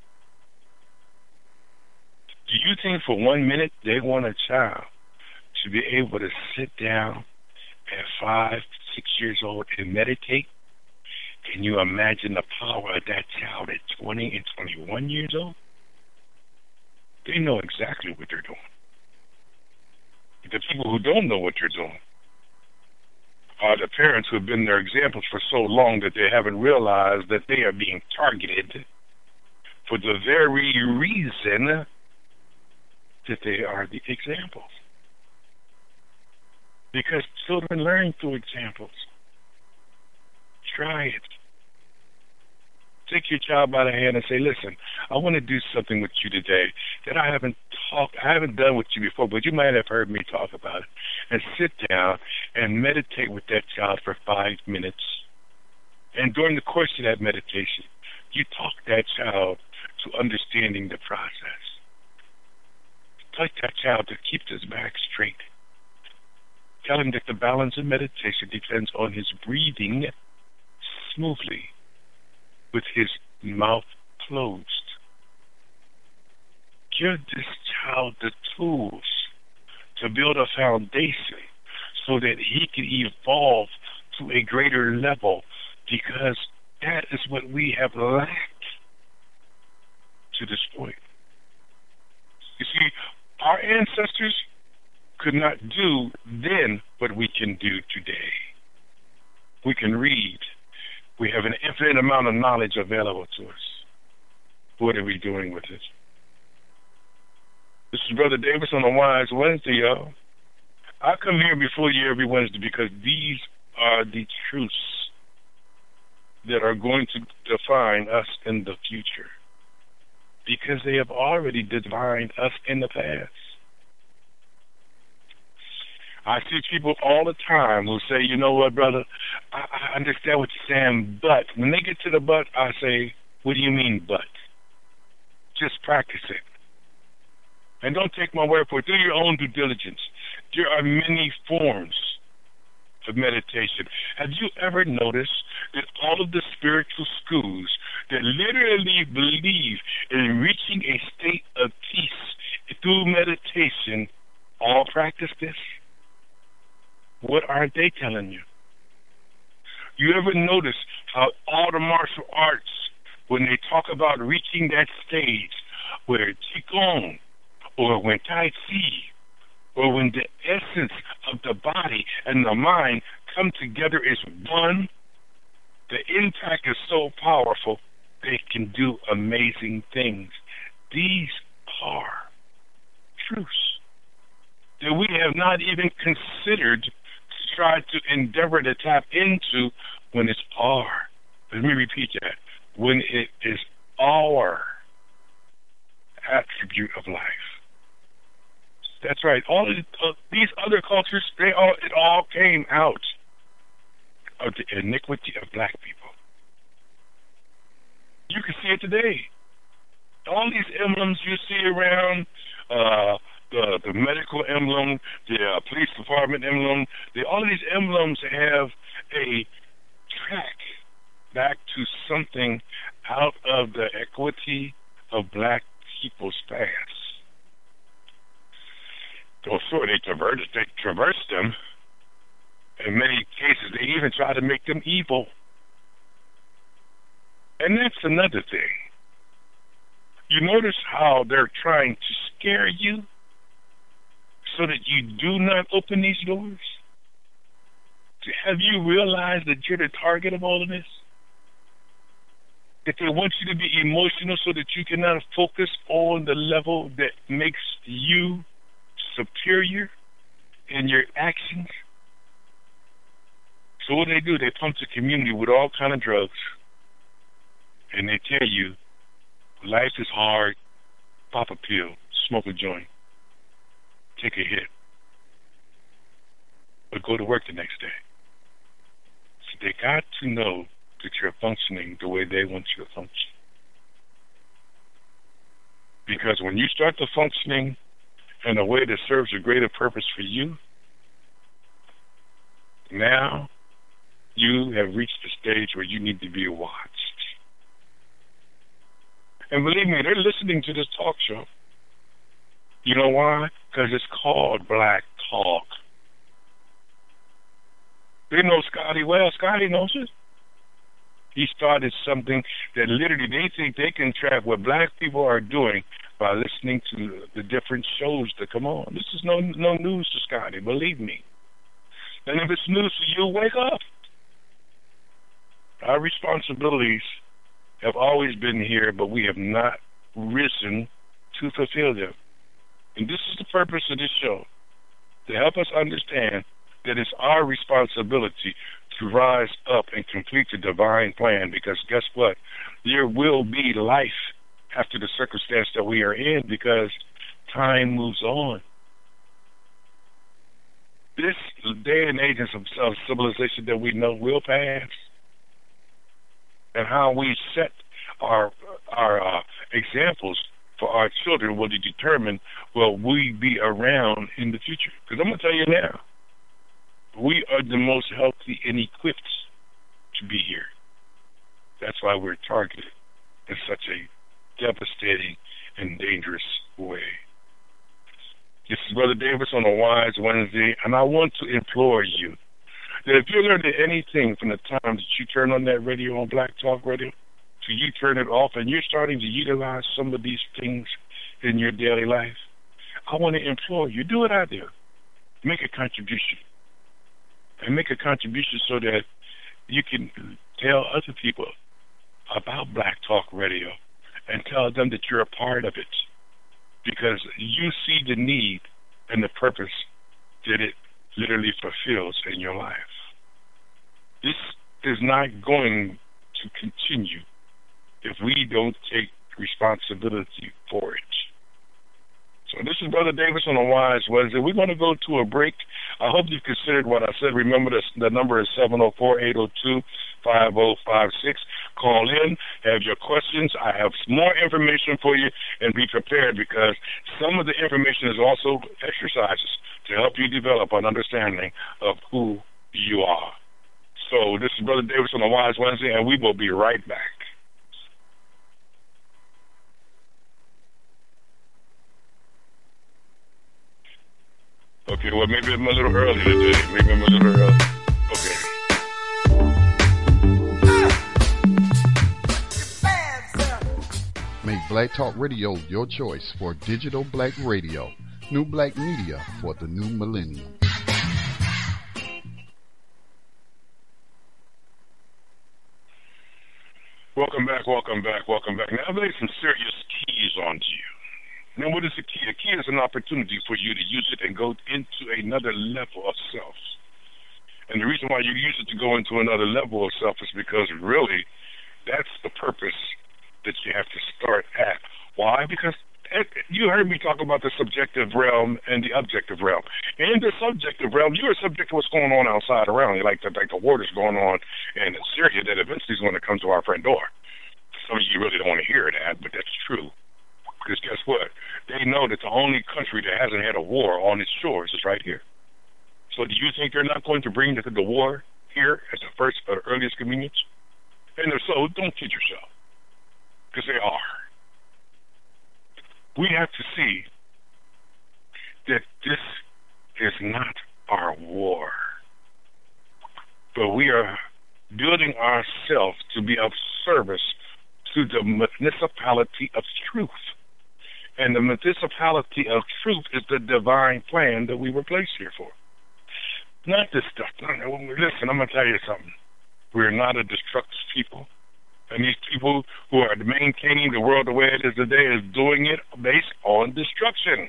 Do you think for one minute they want a child to be able to sit down at five, six years old and meditate? Can you imagine the power of that child at twenty and twenty-one years old? They know exactly what they're doing. The people who don't know what they're doing are the parents who have been their examples for so long that they haven't realized that they are being targeted for the very reason that they are the examples. Because children learn through examples. Try it. Take your child by the hand and say, listen, I want to do something with you today that I haven't talked, I haven't done with you before, but you might have heard me talk about it. And sit down and meditate with that child for five minutes. And during the course of that meditation, you talk that child to understanding the process. Tell that child to keep his back straight. Tell him that the balance of meditation depends on his breathing smoothly with his mouth closed. Give this child the tools to build a foundation so that he can evolve to a greater level, because that is what we have lacked to this point. You see, our ancestors could not do then what we can do today. We can read. We have an infinite amount of knowledge available to us. What are we doing with it? This is Brother Davis on a Wise Wednesday, y'all. I come here before you every Wednesday because these are the truths that are going to define us in the future. Because they have already defined us in the past. I see people all the time who say, you know what, brother, I, I understand what you're saying, but when they get to the but, I say, what do you mean but? Just practice it. And don't take my word for it. Do your own due diligence. There are many forms of meditation. Have you ever noticed that all of the spiritual schools that literally believe in reaching a state of peace through meditation all practice this? What aren't they telling you? You ever notice how all the martial arts, when they talk about reaching that stage where Qigong or when Tai Chi or when the essence of the body and the mind come together as one, the impact is so powerful they can do amazing things. These are truths that we have not even considered to try to endeavor to tap into when it's our. Let me repeat that. When it is our attribute of life. That's right. All of uh, these other cultures, they all it all came out of the iniquity of black people. You can see it today. All these emblems you see around, uh, the the medical emblem, the uh, police department emblem, the, all of these emblems have a track back to something out of the equity of black people's past. Well, sure, they traverse, they traverse them. In many cases, they even try to make them evil. And that's another thing. You notice how they're trying to scare you so that you do not open these doors? Have you realized that you're the target of all of this? That they want you to be emotional so that you cannot focus on the level that makes you superior in your actions. So what do they do? They pump the community with all kind of drugs. And they tell you, life is hard, pop a pill, smoke a joint, take a hit, but go to work the next day. So they got to know that you're functioning the way they want you to function. Because when you start to functioning in a way that serves a greater purpose for you, now you have reached the stage where you need to be watched. And believe me, they're listening to this talk show. You know why? Because it's called Black Talk. They know Scotty well. Scotty knows it. He started something that literally they think they can track what black people are doing by listening to the different shows that come on. This is no no news to Scotty, believe me. And if it's news to you, wake up. Our responsibilities have always been here, but we have not risen to fulfill them. And this is the purpose of this show, to help us understand that it's our responsibility to rise up and complete the divine plan, because guess what? There will be life after the circumstance that we are in, because time moves on. This day and age of civilization that we know will pass. And how we set our our uh, examples for our children will determine will we be around in the future. Because I'm going to tell you now, we are the most healthy and equipped to be here. That's why we're targeted in such a devastating and dangerous way. This is Brother Davis on a Wise Wednesday, and I want to implore you that if you learned anything from the time that you turn on that radio on Black Talk Radio, to you turn it off and you're starting to utilize some of these things in your daily life, I want to implore you, do what I do. Make a contribution. And make a contribution so that you can tell other people about Black Talk Radio and tell them that you're a part of it, because you see the need and the purpose that it literally fulfills in your life. This is not going to continue if we don't take responsibility for it. So this is Brother Davis on a Wise Wednesday. We're going to go to a break. I hope you've considered what I said. Remember, the, the number is seven oh four, eight oh two, five oh five six. Call in, have your questions. I have more information for you, and be prepared because some of the information is also exercises to help you develop an understanding of who you are. So this is Brother Davis on a Wise Wednesday, and we will be right back. Okay, well, maybe I'm a little early today. Maybe I'm a little early. Okay. Make Black Talk Radio your choice for digital black radio. New black media for the new millennium. Welcome back, welcome back, welcome back. Now, I've laid some serious keys onto you. Now, what is the key? The key is an opportunity for you to use it and go into another level of self. And the reason why you use it to go into another level of self is because really that's the purpose that you have to start at. Why? Because you heard me talk about the subjective realm and the objective realm. In the subjective realm, you are subject to what's going on outside around you, like the, like the war that's going on in Syria that eventually is going to come to our front door. Some of you really don't want to hear that, but that's true. Because guess what? They know that the only country that hasn't had a war on its shores is right here. So do you think they're not going to bring the, the war here at the first or earliest convenience? And if so, don't kid yourself. Because they are. We have to see that this is not our war. But we are building ourselves to be of service to the municipality of truth. And the municipality of truth is the divine plan that we were placed here for. Not this stuff. Listen, I'm going to tell you something. We're not a destructive people. And these people who are maintaining the world the way it is today is doing it based on destruction.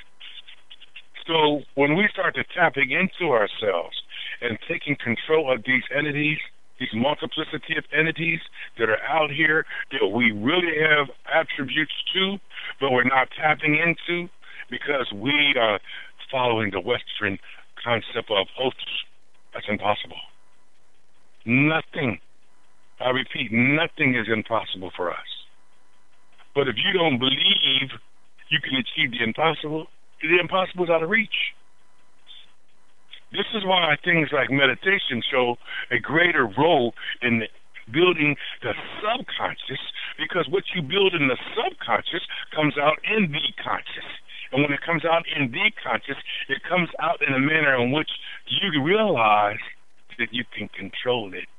So when we start to tapping into ourselves and taking control of these entities, these multiplicity of entities that are out here that we really have attributes to, but we're not tapping into because we are following the Western concept of oaths. That's impossible. Nothing, I repeat, nothing is impossible for us. But if you don't believe you can achieve the impossible, the impossible is out of reach. This is why things like meditation show a greater role in building the subconscious, because what you build in the subconscious comes out in the conscious. And when it comes out in the conscious, it comes out in a manner in which you realize that you can control it.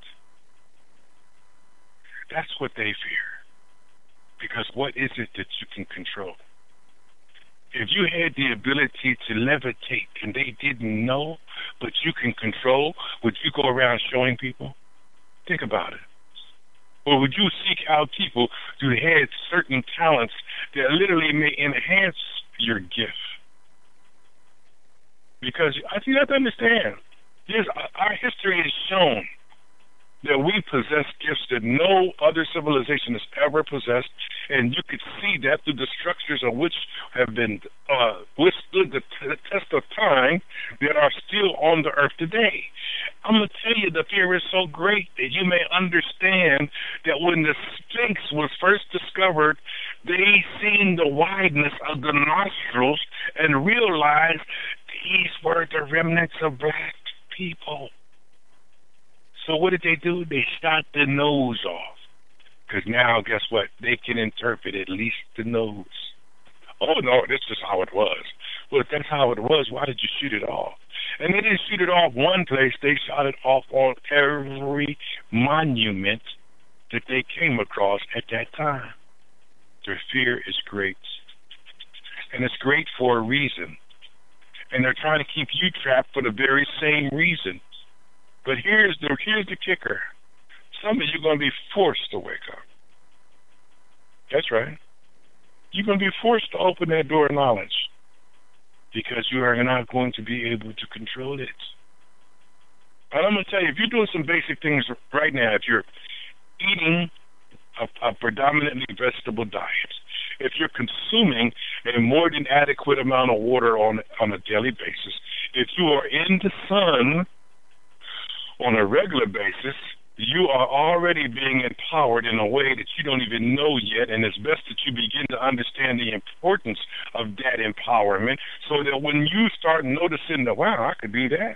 That's what they fear. Because what is it that you can control? If you had the ability to levitate and they didn't know, but you can control, would you go around showing people? Think about it. Or would you seek out people who had certain talents that literally may enhance your gift? Because I think you have to understand, there's, our history has shown that we possess gifts that no other civilization has ever possessed, and you could see that through the structures of which have been uh, withstood the, t- the test of time that are still on the earth today. I'm going to tell you, the fear is so great that you may understand that when the Sphinx was first discovered, they seen the wideness of the nostrils and realized these were the remnants of black people. So what did they do? They shot the nose off. Because now, guess what? They can interpret at least the nose. Oh, no, this is how it was. Well, if that's how it was, why did you shoot it off? And they didn't shoot it off one place. They shot it off on every monument that they came across at that time. Their fear is great. And it's great for a reason. And they're trying to keep you trapped for the very same reason. But here's the here's the kicker. Some of you are going to be forced to wake up. That's right. You're going to be forced to open that door of knowledge because you are not going to be able to control it. And I'm going to tell you, if you're doing some basic things right now, if you're eating a, a predominantly vegetable diet, if you're consuming a more than adequate amount of water on on a daily basis, if you are in the sun on a regular basis, you are already being empowered in a way that you don't even know yet, and it's best that you begin to understand the importance of that empowerment so that when you start noticing that, wow, I could do that,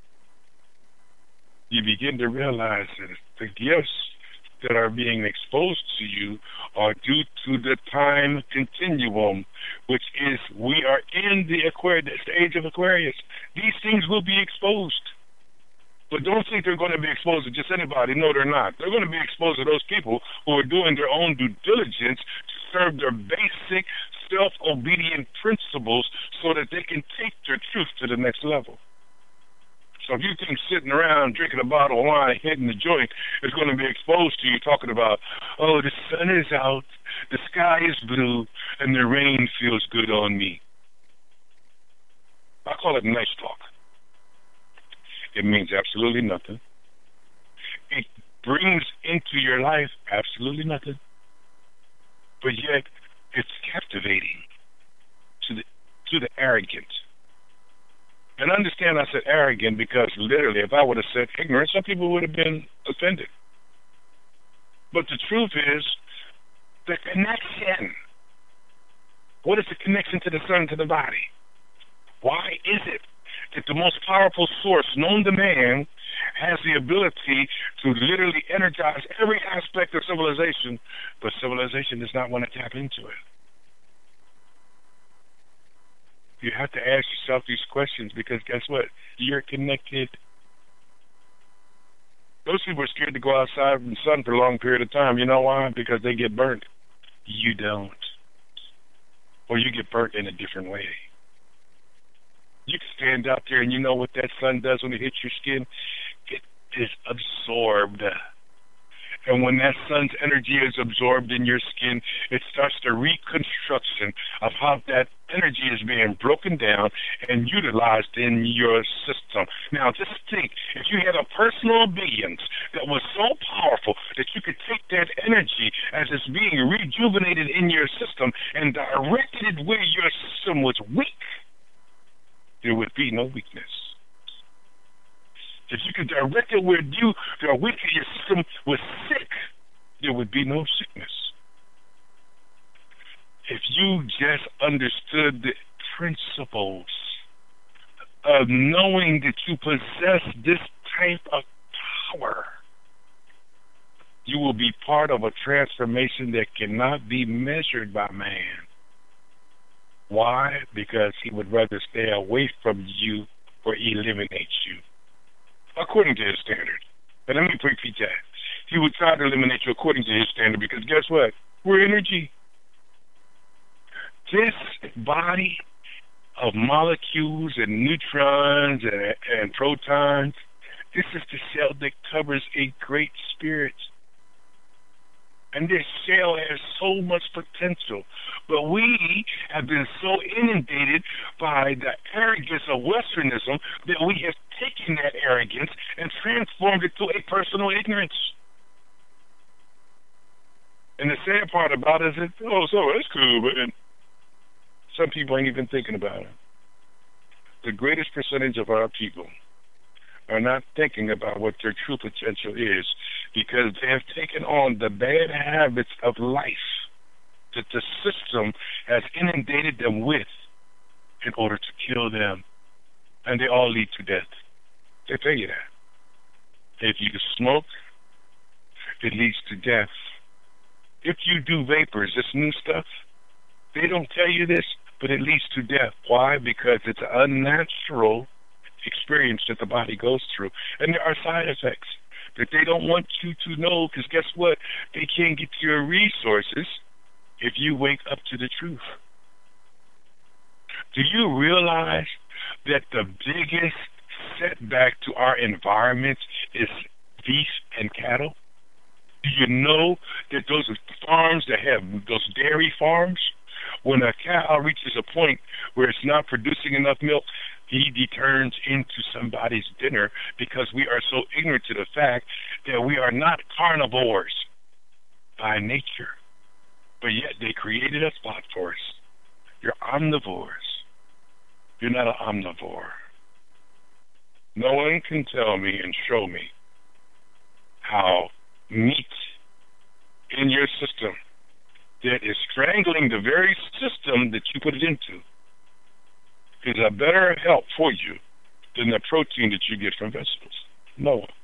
you begin to realize that the gifts that are being exposed to you are due to the time continuum, which is we are in the Aquarius, the age of Aquarius. These things will be exposed. But don't think they're going to be exposed to just anybody. No, they're not. They're going to be exposed to those people who are doing their own due diligence to serve their basic self-obedient principles so that they can take their truth to the next level. So if you think sitting around drinking a bottle of wine, hitting the joint, is going to be exposed to you talking about, oh, the sun is out, the sky is blue, and the rain feels good on me. I call it nice talk. It means absolutely nothing. It brings into your life absolutely nothing. But yet, it's captivating to the to the arrogant. And understand I said arrogant because literally, if I would have said ignorant, some people would have been offended. But the truth is, the connection. What is the connection to the sun, to the body? Why is it that the most powerful source known to man has the ability to literally energize every aspect of civilization, but civilization does not want to tap into it? You have to ask yourself these questions because guess what? You're connected. Those people are scared to go outside in the sun for a long period of time. You know why? Because they get burnt. You don't. Or you get burnt in a different way. You can stand out there and you know what that sun does when it hits your skin? It is absorbed. And when that sun's energy is absorbed in your skin, it starts the reconstruction of how that energy is being broken down and utilized in your system. Now, just think, if you had a personal obedience that was so powerful that you could take that energy as it's being rejuvenated in your system and direct it where your system was weak, there would be no weakness. If you could direct it where you, the weak in your system was sick, there would be no sickness. If you just understood the principles of knowing that you possess this type of power, you will be part of a transformation that cannot be measured by man. Why? Because he would rather stay away from you or eliminate you, according to his standard. And let me repeat that. He would try to eliminate you according to his standard because guess what? We're energy. This body of molecules and neutrons and, and protons, this is the shell that covers a great spirit. And this shell has so much potential. But we have been so inundated by the arrogance of Westernism that we have taken that arrogance and transformed it to a personal ignorance. And the sad part about it is, that, oh, so that's cool, but some people ain't even thinking about it. The greatest percentage of our people are not thinking about what their true potential is because they have taken on the bad habits of life that the system has inundated them with in order to kill them. And they all lead to death. They tell you that. If you smoke, it leads to death. If you do vapors, this new stuff, they don't tell you this, but it leads to death. Why? Because it's an unnatural experience that the body goes through. And there are side effects that they don't want you to know because guess what? They can't get to your resources if you wake up to the truth. Do you realize that the biggest setback to our environment is beef and cattle? Do you know that those farms that have those dairy farms, when a cow reaches a point where it's not producing enough milk, he turns into somebody's dinner because we are so ignorant to the fact that we are not carnivores by nature. But yet they created a spot for us. You're omnivores. You're not an omnivore. No one can tell me and show me how meat in your system that is strangling the very system that you put it into is a better help for you than the protein that you get from vegetables. No one.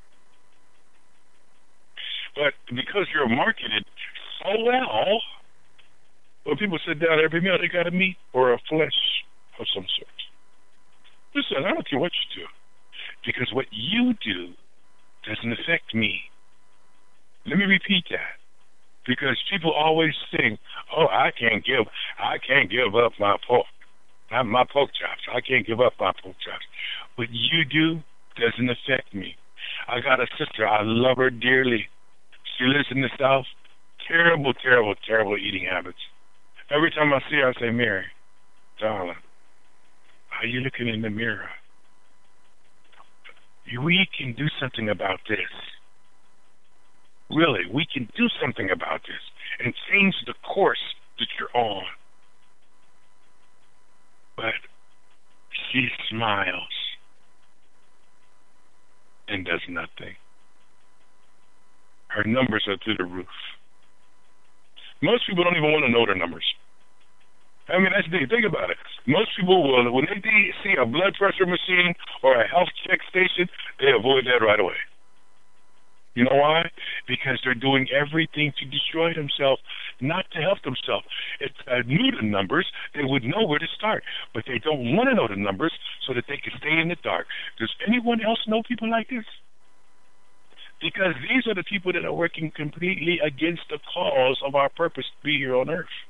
But because you're marketed so well, when people sit down every meal, they got a meat or a flesh of some sort. Listen, I don't care what you do, because what you do doesn't affect me. Let me repeat that, because people always think, "Oh, I can't give, I can't give up my pork, not my pork chops. I can't give up my pork chops." What you do doesn't affect me. I got a sister. I love her dearly. She lives in the South. Terrible, terrible, terrible eating habits. Every time I see her, I say, "Mary, darling, how are you looking in the mirror? We can do something about this. Really, we can do something about this and change the course that you're on." But she smiles and does nothing. Her numbers are through the roof. Most people don't even want to know their numbers. I mean, that's the thing. Think about it. Most people will, when they see a blood pressure machine or a health check station, they avoid that right away. You know why? Because they're doing everything to destroy themselves, not to help themselves. If they knew the numbers, they would know where to start. But they don't want to know the numbers so that they can stay in the dark. Does anyone else know people like this? Because these are the people that are working completely against the cause of our purpose to be here on earth.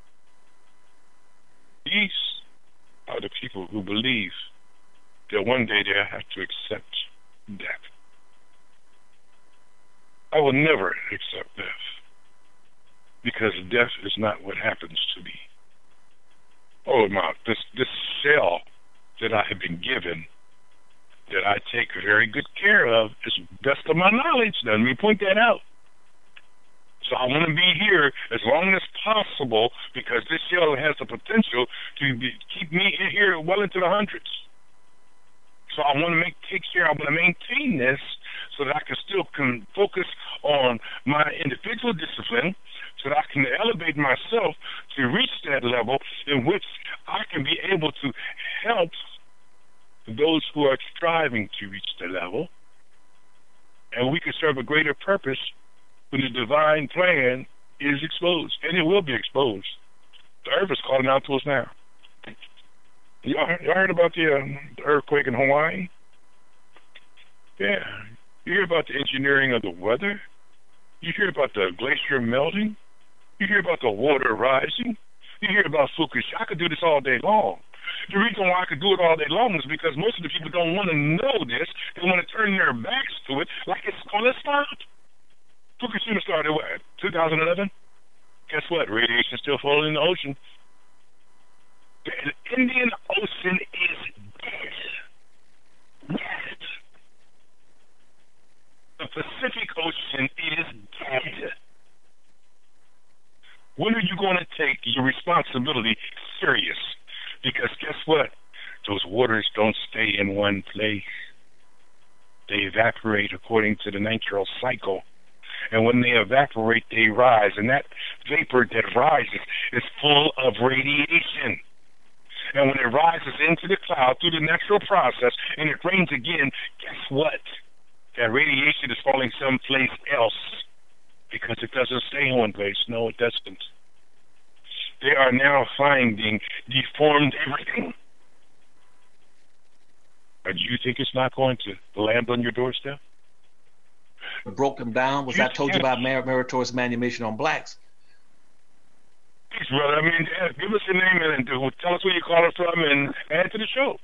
These are the people who believe that one day they'll have to accept death. I will never accept death, because death is not what happens to me. Oh, my, this, this shell that I have been given, that I take very good care of, is best of my knowledge. Let me point that out. So I want to be here as long as possible, because this shell has the potential to be, keep me in here well into the hundreds. So I want to make take care. I want to maintain this so that I can still can focus on my individual discipline, so that I can elevate myself to reach that level in which I can be able to help those who are striving to reach the level, and we can serve a greater purpose when the divine plan is exposed, and it will be exposed. The earth is calling out to us now. Y'all heard, y'all heard about the, uh, the earthquake in Hawaii? Yeah. You hear about the engineering of the weather? You hear about the glacier melting? You hear about the water rising? You hear about Fukushima? I could do this all day long. The reason why I could do it all day long is because most of the people don't want to know this. They want to turn their backs to it like it's going to stop. Fukushima started, what, two thousand eleven? Guess what? Radiation still falling in the ocean. The Indian Ocean is dead. Dead. The Pacific Ocean is dead. When are you going to take your responsibility serious? Because guess what? Those waters don't stay in one place. They evaporate according to the natural cycle. And when they evaporate, they rise. And that vapor that rises is full of radiation. And when it rises into the cloud through the natural process and it rains again, guess what? That radiation is falling someplace else, because it doesn't stay in one place. No, it doesn't. They are now finding deformed everything. And do you think it's not going to land on your doorstep? Broken down, was You I told you can't- about mer- meritorious manumission on blacks? Please, brother. I mean, uh, give us your name and uh, tell us where you call it from and add to the show.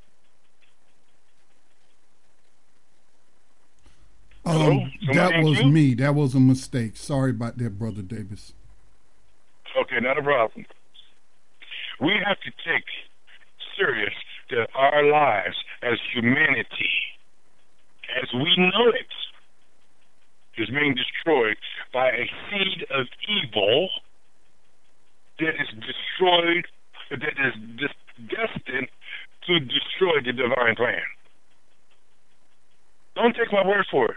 Hello? Um, Somebody that in was queue? me. That was a mistake. Sorry about that, Brother Davis. Okay, not a problem. We have to take serious that our lives as humanity, as we know it, is being destroyed by a seed of evil that is destroyed, that is destined to destroy the divine plan. Don't take my word for it.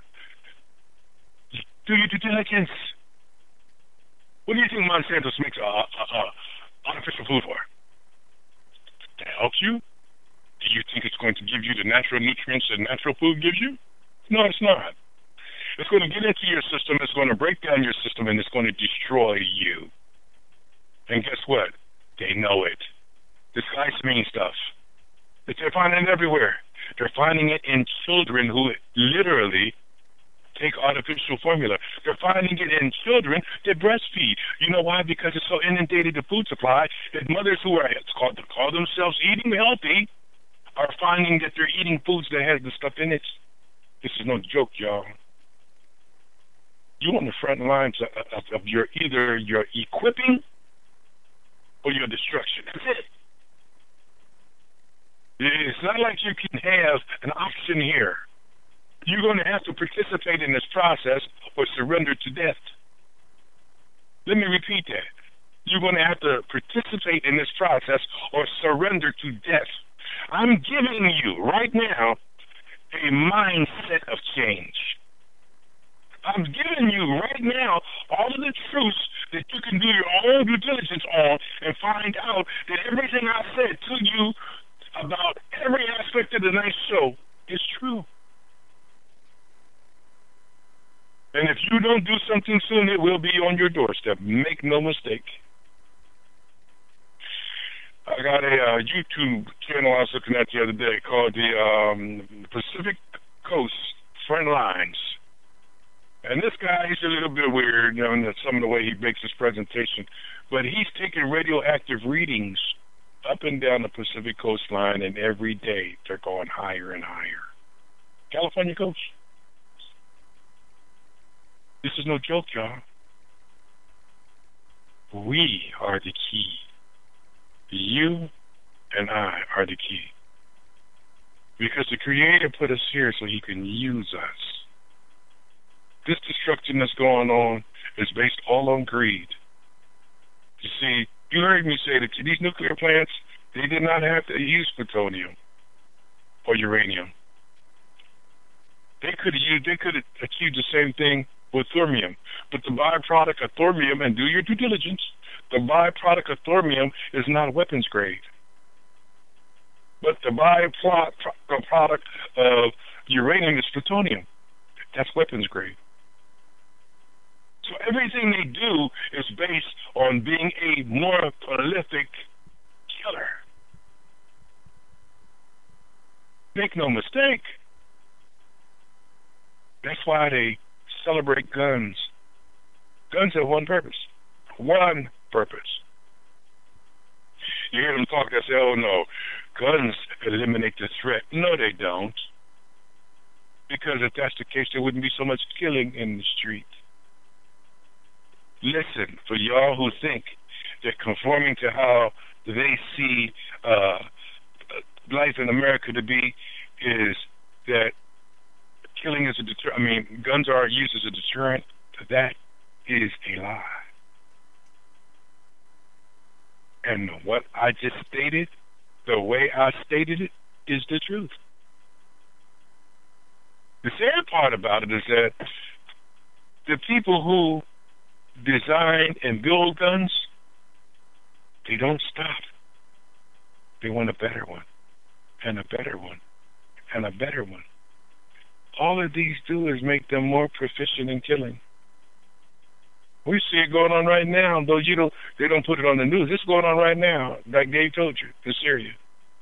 Do your due diligence. What do you think Monsanto makes uh, uh, uh, artificial food for? To help you? Do you think it's going to give you the natural nutrients that natural food gives you? No, it's not. It's going to get into your system, it's going to break down your system, and it's going to destroy you. And guess what? They know it. This guy's mean stuff. They're finding it everywhere. They're finding it in children who literally take artificial formula. They're finding it in children that breastfeed. You know why? Because it's so inundated the food supply that mothers who are called to call themselves eating healthy are finding that they're eating foods that have the stuff in it. This is no joke, y'all. You're on the front lines of, of, of your either your equipping or your destruction. That's it. It's not like you can have an option here. You're going to have to participate in this process or surrender to death. Let me repeat that. You're going to have to participate in this process or surrender to death. I'm giving you right now a mindset of change. I'm giving you right now all of the truths that you can do your own due diligence on and find out that everything I said to you about every aspect of tonight's show is true. And if you don't do something soon, it will be on your doorstep. Make no mistake. I got a uh, YouTube channel I was looking at the other day called the um, Pacific Coast Front Lines. And this guy, he's a little bit weird, you know, in some of the way he makes his presentation. But he's taking radioactive readings up and down the Pacific coastline, and every day they're going higher and higher. California coast. This is no joke, y'all. We are the key. You and I are the key. Because the Creator put us here so He can use us. This destruction that's going on is based all on greed. You see, you heard me say that these nuclear plants, they did not have to use plutonium or uranium. They could have used, they could have achieved the same thing with thorium. But the byproduct of thorium, and do your due diligence, the byproduct of thorium is not weapons grade. But the byproduct of uranium is plutonium. That's weapons grade. So everything they do is based on being a more prolific killer. Make no mistake. That's why they celebrate guns. Guns have one purpose. One purpose. You hear them talk, they say, oh no, guns eliminate the threat. No, they don't. Because if that's the case, there wouldn't be so much killing in the street. Listen, for y'all who think that conforming to how they see uh, life in America to be is that killing is a deterrent, I mean, guns are used as a deterrent, that is a lie. And what I just stated, the way I stated it, is the truth. The sad part about it is that the people who design and build guns, they don't stop. They want a better one, and a better one, and a better one. All of these do is make them more proficient in killing. We see it going on right now, though you don't, they don't put it on the news. It's going on right now, like Dave told you, in Syria.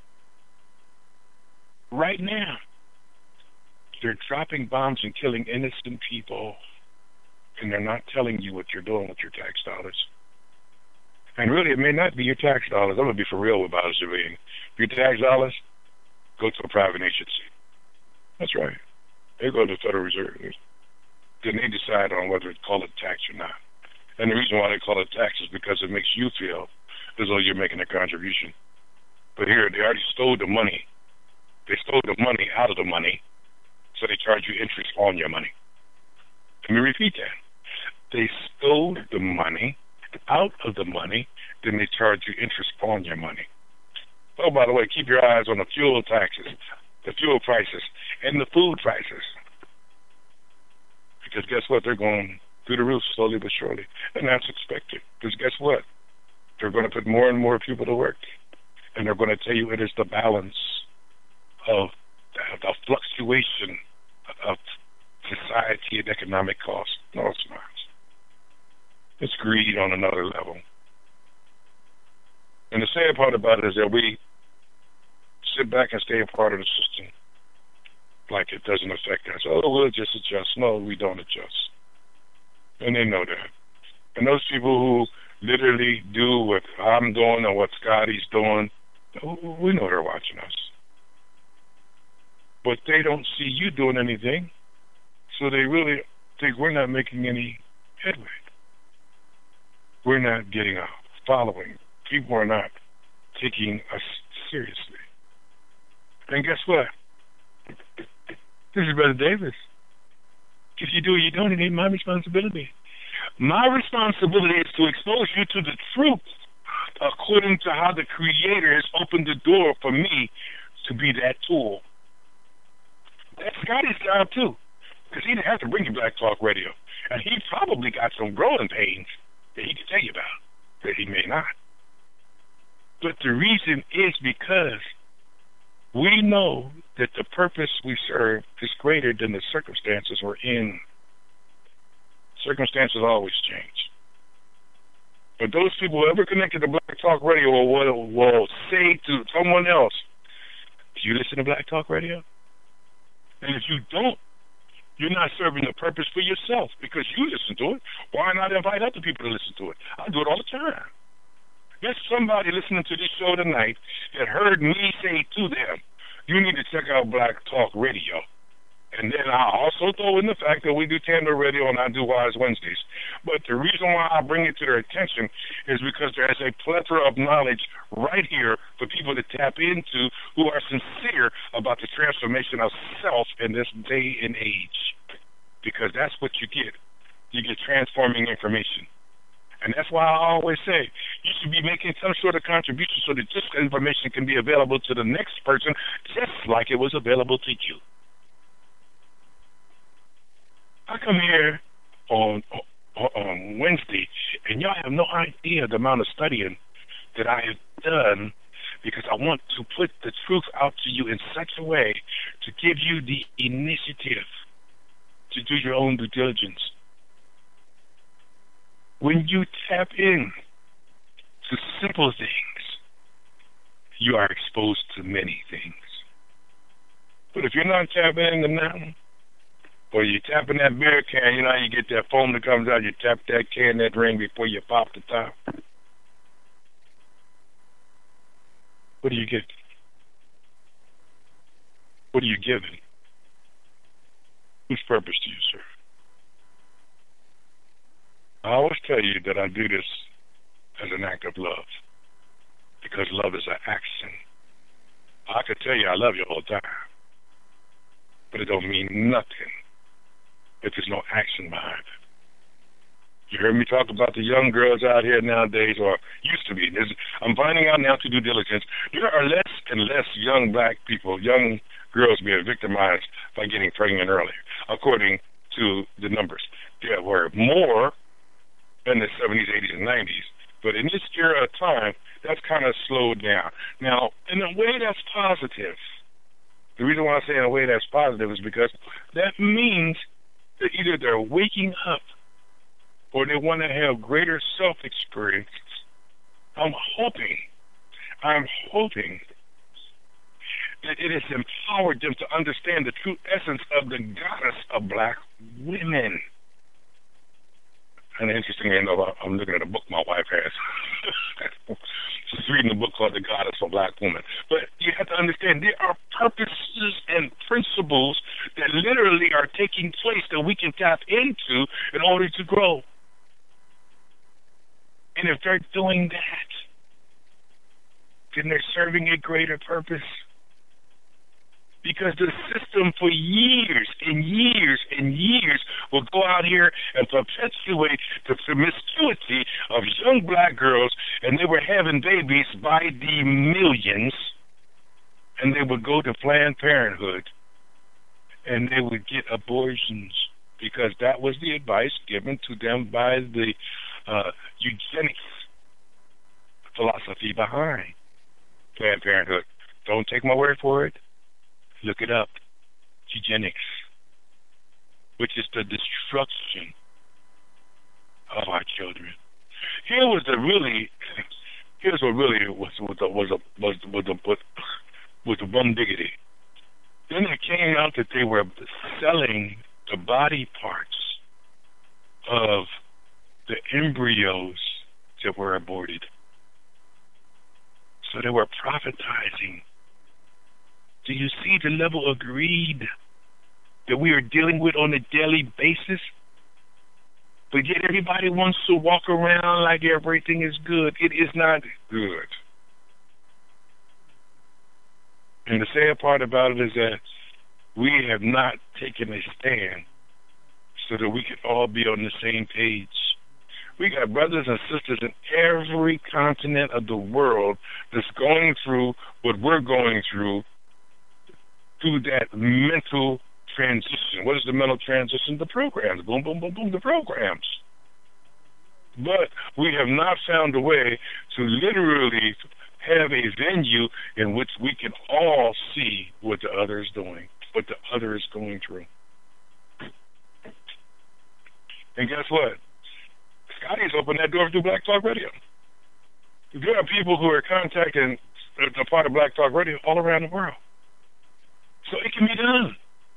Right now. They're dropping bombs and killing innocent people, and they're not telling you what you're doing with your tax dollars. And really, it may not be your tax dollars. I'm going to be for real about it, civilian. Your tax dollars, go to a private agency. That's right. They go to the Federal Reserve. Then they decide on whether to call it tax or not. And the reason why they call it tax is because it makes you feel as though you're making a contribution. But here, they already stole the money. They stole the money out of the money, so they charge you interest on your money. Let me repeat that. They stole the money out of the money, then they charge you interest on your money. Oh, by the way, keep your eyes on the fuel taxes, the fuel prices, and the food prices. Because guess what? They're going through the roof slowly but surely. And that's expected. Because guess what? They're going to put more and more people to work. And they're going to tell you it is the balance of the fluctuation of society and economic costs. No, it's not. It's greed on another level. And the sad part about it is that we sit back and stay a part of the system like it doesn't affect us. Oh, we'll just adjust. No, we don't adjust. And they know that. And those people who literally do what I'm doing and what Scotty's doing, we know they're watching us. But they don't see you doing anything, so they really think we're not making any headway. We're not getting a following. People are not taking us seriously. And guess what? This is Brother Davis. If you do what you don't, it ain't my responsibility. My responsibility is to expose you to the truth according to how the Creator has opened the door for me to be that tool. That's Scotty's job, too, because he didn't have to bring you Black Talk Radio. And he probably got some growing pains that he can tell you about, that he may not. But the reason is because we know that the purpose we serve is greater than the circumstances we're in. Circumstances always change. But those people who ever connected to Black Talk Radio will, will say to someone else, do you listen to Black Talk Radio? And if you don't, you're not serving the purpose for yourself because you listen to it. Why not invite other people to listen to it? I do it all the time. There's somebody listening to this show tonight that heard me say to them, you need to check out Black Talk Radio. And then I also throw in the fact that we do Tando Radio and I do Wise Wednesdays. But the reason why I bring it to their attention is because there is a plethora of knowledge right here for people to tap into who are sincere about the transformation of self in this day and age. Because that's what you get. You get transforming information. And that's why I always say you should be making some sort of contribution so that this information can be available to the next person just like it was available to you. I come here on, on Wednesday, and y'all have no idea the amount of studying that I have done because I want to put the truth out to you in such a way to give you the initiative to do your own due diligence. When you tap in to simple things, you are exposed to many things. But if you're not tapping into nothing, or you tapping that beer can, you know how you get that foam that comes out, you tap that can, that ring before you pop the top. What do you get? What are you giving? Whose purpose do you serve? I always tell you that I do this as an act of love, because love is an action. I could tell you I love you all the time, but it don't mean nothing if there's no action behind it. You heard me talk about the young girls out here nowadays, or used to be. There's, I'm finding out now to due diligence, there are less and less young black people, young girls being victimized by getting pregnant early, according to the numbers. There were more in the seventies, eighties, and nineties. But in this era of time, that's kind of slowed down. Now, in a way that's positive. The reason why I say in a way that's positive is because that means that either they're waking up or they want to have greater self-experience. I'm hoping, I'm hoping that it has empowered them to understand the true essence of the goddess of black women. And interestingly enough, I'm looking at a book my wife has. She's reading a book called The Goddess of Black Women. But you have to understand there are purposes and principles that literally are taking place that we can tap into in order to grow. And if they're doing that, then they're serving a greater purpose. because the system for years and years and years will go out here and perpetuate the promiscuity of young black girls, and they were having babies by the millions, and they would go to Planned Parenthood, and they would get abortions because that was the advice given to them by the uh, eugenics philosophy behind Planned Parenthood. Don't take my word for it. Look it up. Eugenics, which is the destruction of our children. Here was the really, here's what really was was a, was a, was was a, was, was a bum diggity. Then it came out that they were selling the body parts of the embryos that were aborted. So they were prophetizing. Do you see the level of greed that we are dealing with on a daily basis? But yet everybody wants to walk around like everything is good. It is not good. And the sad part about it is that we have not taken a stand so that we can all be on the same page. We got brothers and sisters in every continent of the world that's going through what we're going through, through that mental transition. What is the mental transition? The programs. Boom, boom, boom, boom, the programs. But we have not found a way to literally have a venue in which we can all see what the other is doing, what the other is going through. And guess what? Scotty's opened that door through Black Talk Radio. There are people who are contacting a part of Black Talk Radio all around the world. So it can be done.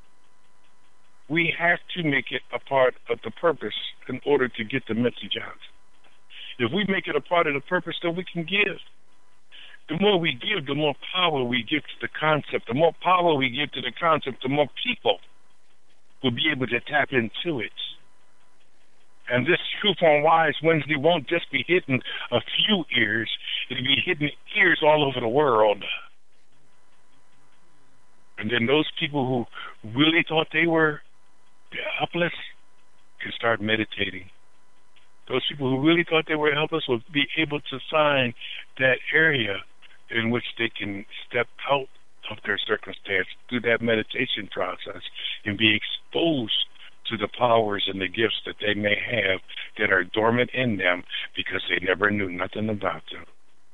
We have to make it a part of the purpose in order to get the message out. If we make it a part of the purpose, then we can give. The more we give, the more power we give to the concept. The more power we give to the concept, the more people will be able to tap into it. And this Truth on Wise Wednesday won't just be hitting a few ears. It'll be hitting ears all over the world. And then those people who really thought they were helpless can start meditating. Those people who really thought they were helpless will be able to find that area in which they can step out of their circumstance through that meditation process and be exposed to the powers and the gifts that they may have that are dormant in them because they never knew nothing about them.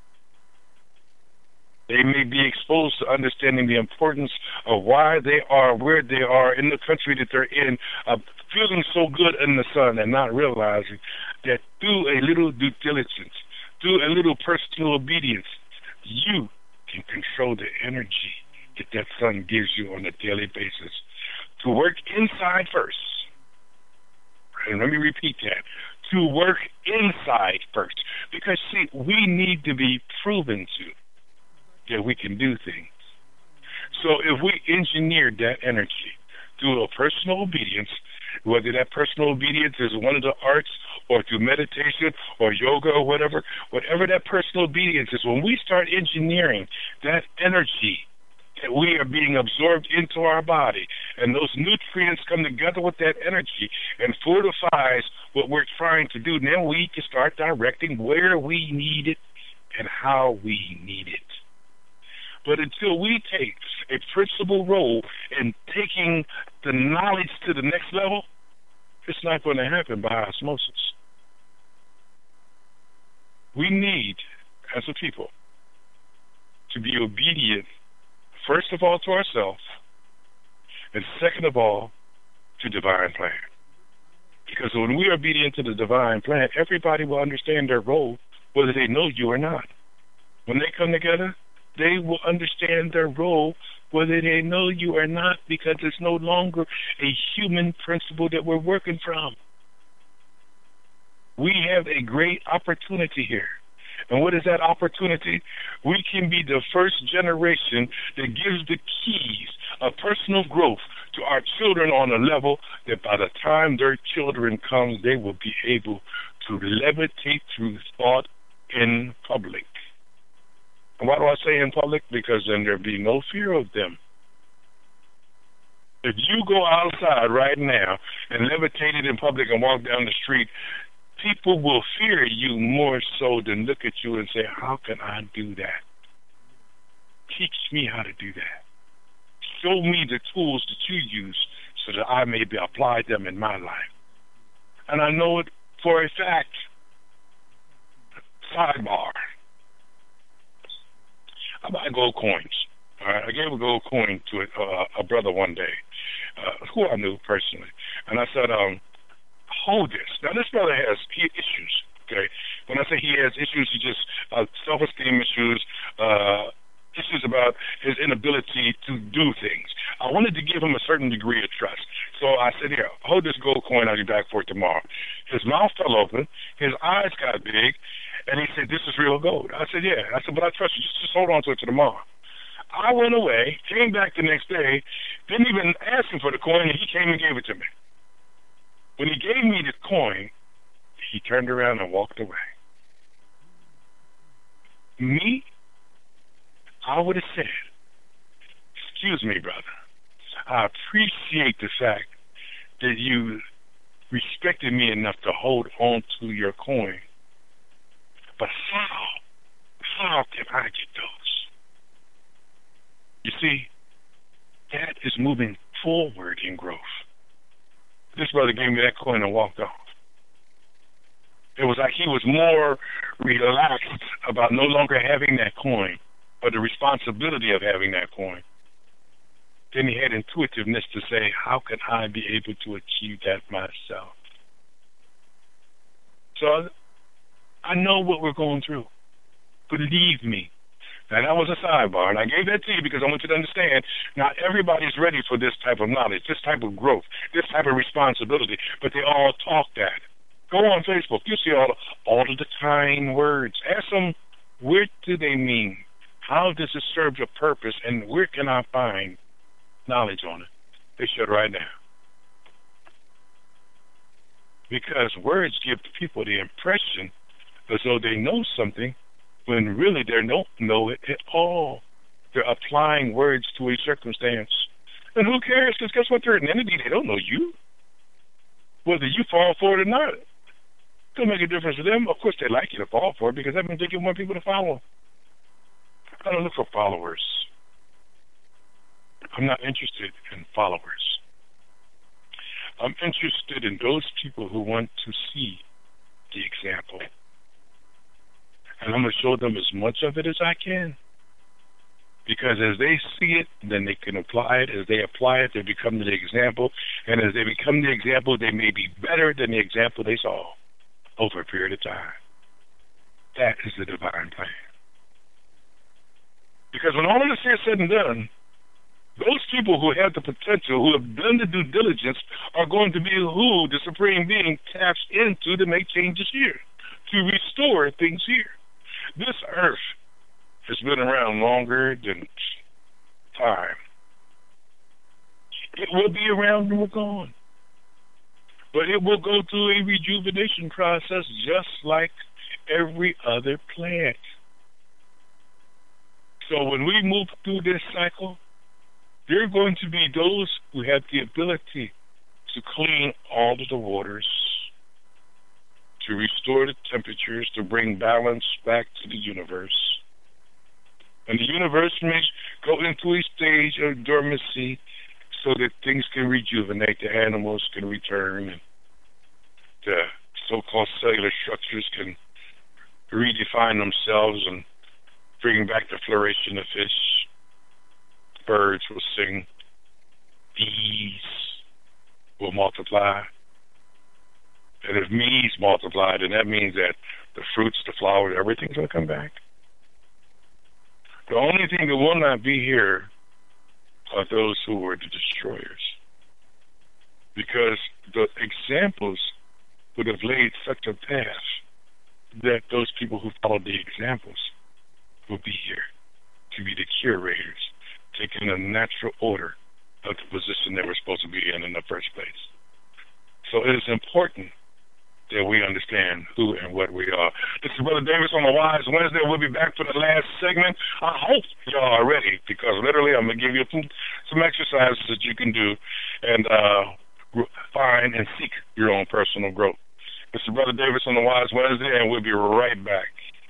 They may be exposed to understanding the importance of why they are where they are in the country that they're in, uh, feeling so good in the sun and not realizing that through a little due diligence, through a little personal obedience, you can control the energy that that sun gives you on a daily basis. To work inside first. And let me repeat that. To work inside first. Because, see, we need to be proven to that we can do things. So if we engineered that energy through a personal obedience, whether that personal obedience is one of the arts or through meditation or yoga or whatever, whatever that personal obedience is, when we start engineering that energy that we are being absorbed into our body, and those nutrients come together with that energy and fortifies what we're trying to do, then we can start directing where we need it and how we need it. But until we take a principal role in taking the knowledge to the next level, it's not going to happen by osmosis. We need, as a people, to be obedient, first of all, to ourselves, and second of all, to divine plan. Because when we are obedient to the divine plan, everybody will understand their role, whether they know you or not. When they come together, they will understand their role, whether they know you or not, because it's no longer a human principle that we're working from. We have a great opportunity here. And what is that opportunity? We can be the first generation that gives the keys of personal growth to our children on a level that by the time their children come, they will be able to levitate through thought in public. And why do I say in public? Because then there'll be no fear of them. If you go outside right now and levitate it in public and walk down the street, people will fear you more so than look at you and say, how can I do that? Teach me how to do that. Show me the tools that you use so that I may be apply them in my life. And I know it for a fact. Sidebar. I buy gold coins. All right, I gave a gold coin to a, uh, a brother one day, uh, who I knew personally, and I said, um, hold this. Now, this brother has he issues, okay? When I say he has issues, he just uh, self-esteem issues, uh, issues about his inability to do things. I wanted to give him a certain degree of trust. So I said, here, hold this gold coin. I'll be back for it tomorrow. His mouth fell open. His eyes got big. And he said, this is real gold. I said, yeah. I said, but I trust you. Just, just hold on to it till tomorrow. I went away, came back the next day, didn't even ask him for the coin, and he came and gave it to me. When he gave me the coin, he turned around and walked away. Me, I would have said, excuse me, brother. I appreciate the fact that you respected me enough to hold on to your coin. But how? How can I get those? You see, that is moving forward in growth. This brother gave me that coin and walked off. It was like he was more relaxed about no longer having that coin, but the responsibility of having that coin. Then he had intuitiveness to say, how can I be able to achieve that myself? So I know what we're going through. Believe me. Now, that was a sidebar, and I gave that to you because I want you to understand not everybody's ready for this type of knowledge, this type of growth, this type of responsibility, but they all talk that. Go on Facebook. You see all, all of the kind words. Ask them, what do they mean? How does it serve your purpose, and where can I find knowledge on it? They should right now. Because words give people the impression as though they know something, when really they don't know it at all. They're applying words to a circumstance. And who cares? Because guess what? They're an entity. They don't know you. Whether you fall for it or not, it don't make a difference to them. Of course, they like you to fall for it because that means they get more people to follow. I don't look for followers. I'm not interested in followers. I'm interested in those people who want to see the example. And I'm going to show them as much of it as I can. Because as they see it, then they can apply it. As they apply it, they become the example. And as they become the example, they may be better than the example they saw over a period of time. That is the divine plan. Because when all of this is said and done, those people who have the potential, who have done the due diligence, are going to be who the Supreme Being taps into to make changes here, to restore things here. This earth has been around longer than time. It will be around when we're gone. But it will go through a rejuvenation process just like every other plant. So when we move through this cycle, there are going to be those who have the ability to clean all of the waters, to restore the temperatures, to bring balance back to the universe. And the universe may go into a stage of dormancy so that things can rejuvenate, the animals can return, and the so-called cellular structures can redefine themselves and bring back the flourishing of fish. Birds will sing. Bees will multiply. And if bees multiply, then that means that the fruits, the flowers, everything's going to come back. The only thing that will not be here are those who were the destroyers. Because the examples would have laid such a path that those people who followed the examples will be here to be the curators, taking a natural order of the position they were supposed to be in in the first place. So it is important that we understand who and what we are. This is Brother Davis on the Wise Wednesday. We'll be back for the last segment. I hope y'all are ready, because literally I'm going to give you some, some exercises that you can do and uh, find and seek your own personal growth. This is Brother Davis on the Wise Wednesday, and we'll be right back.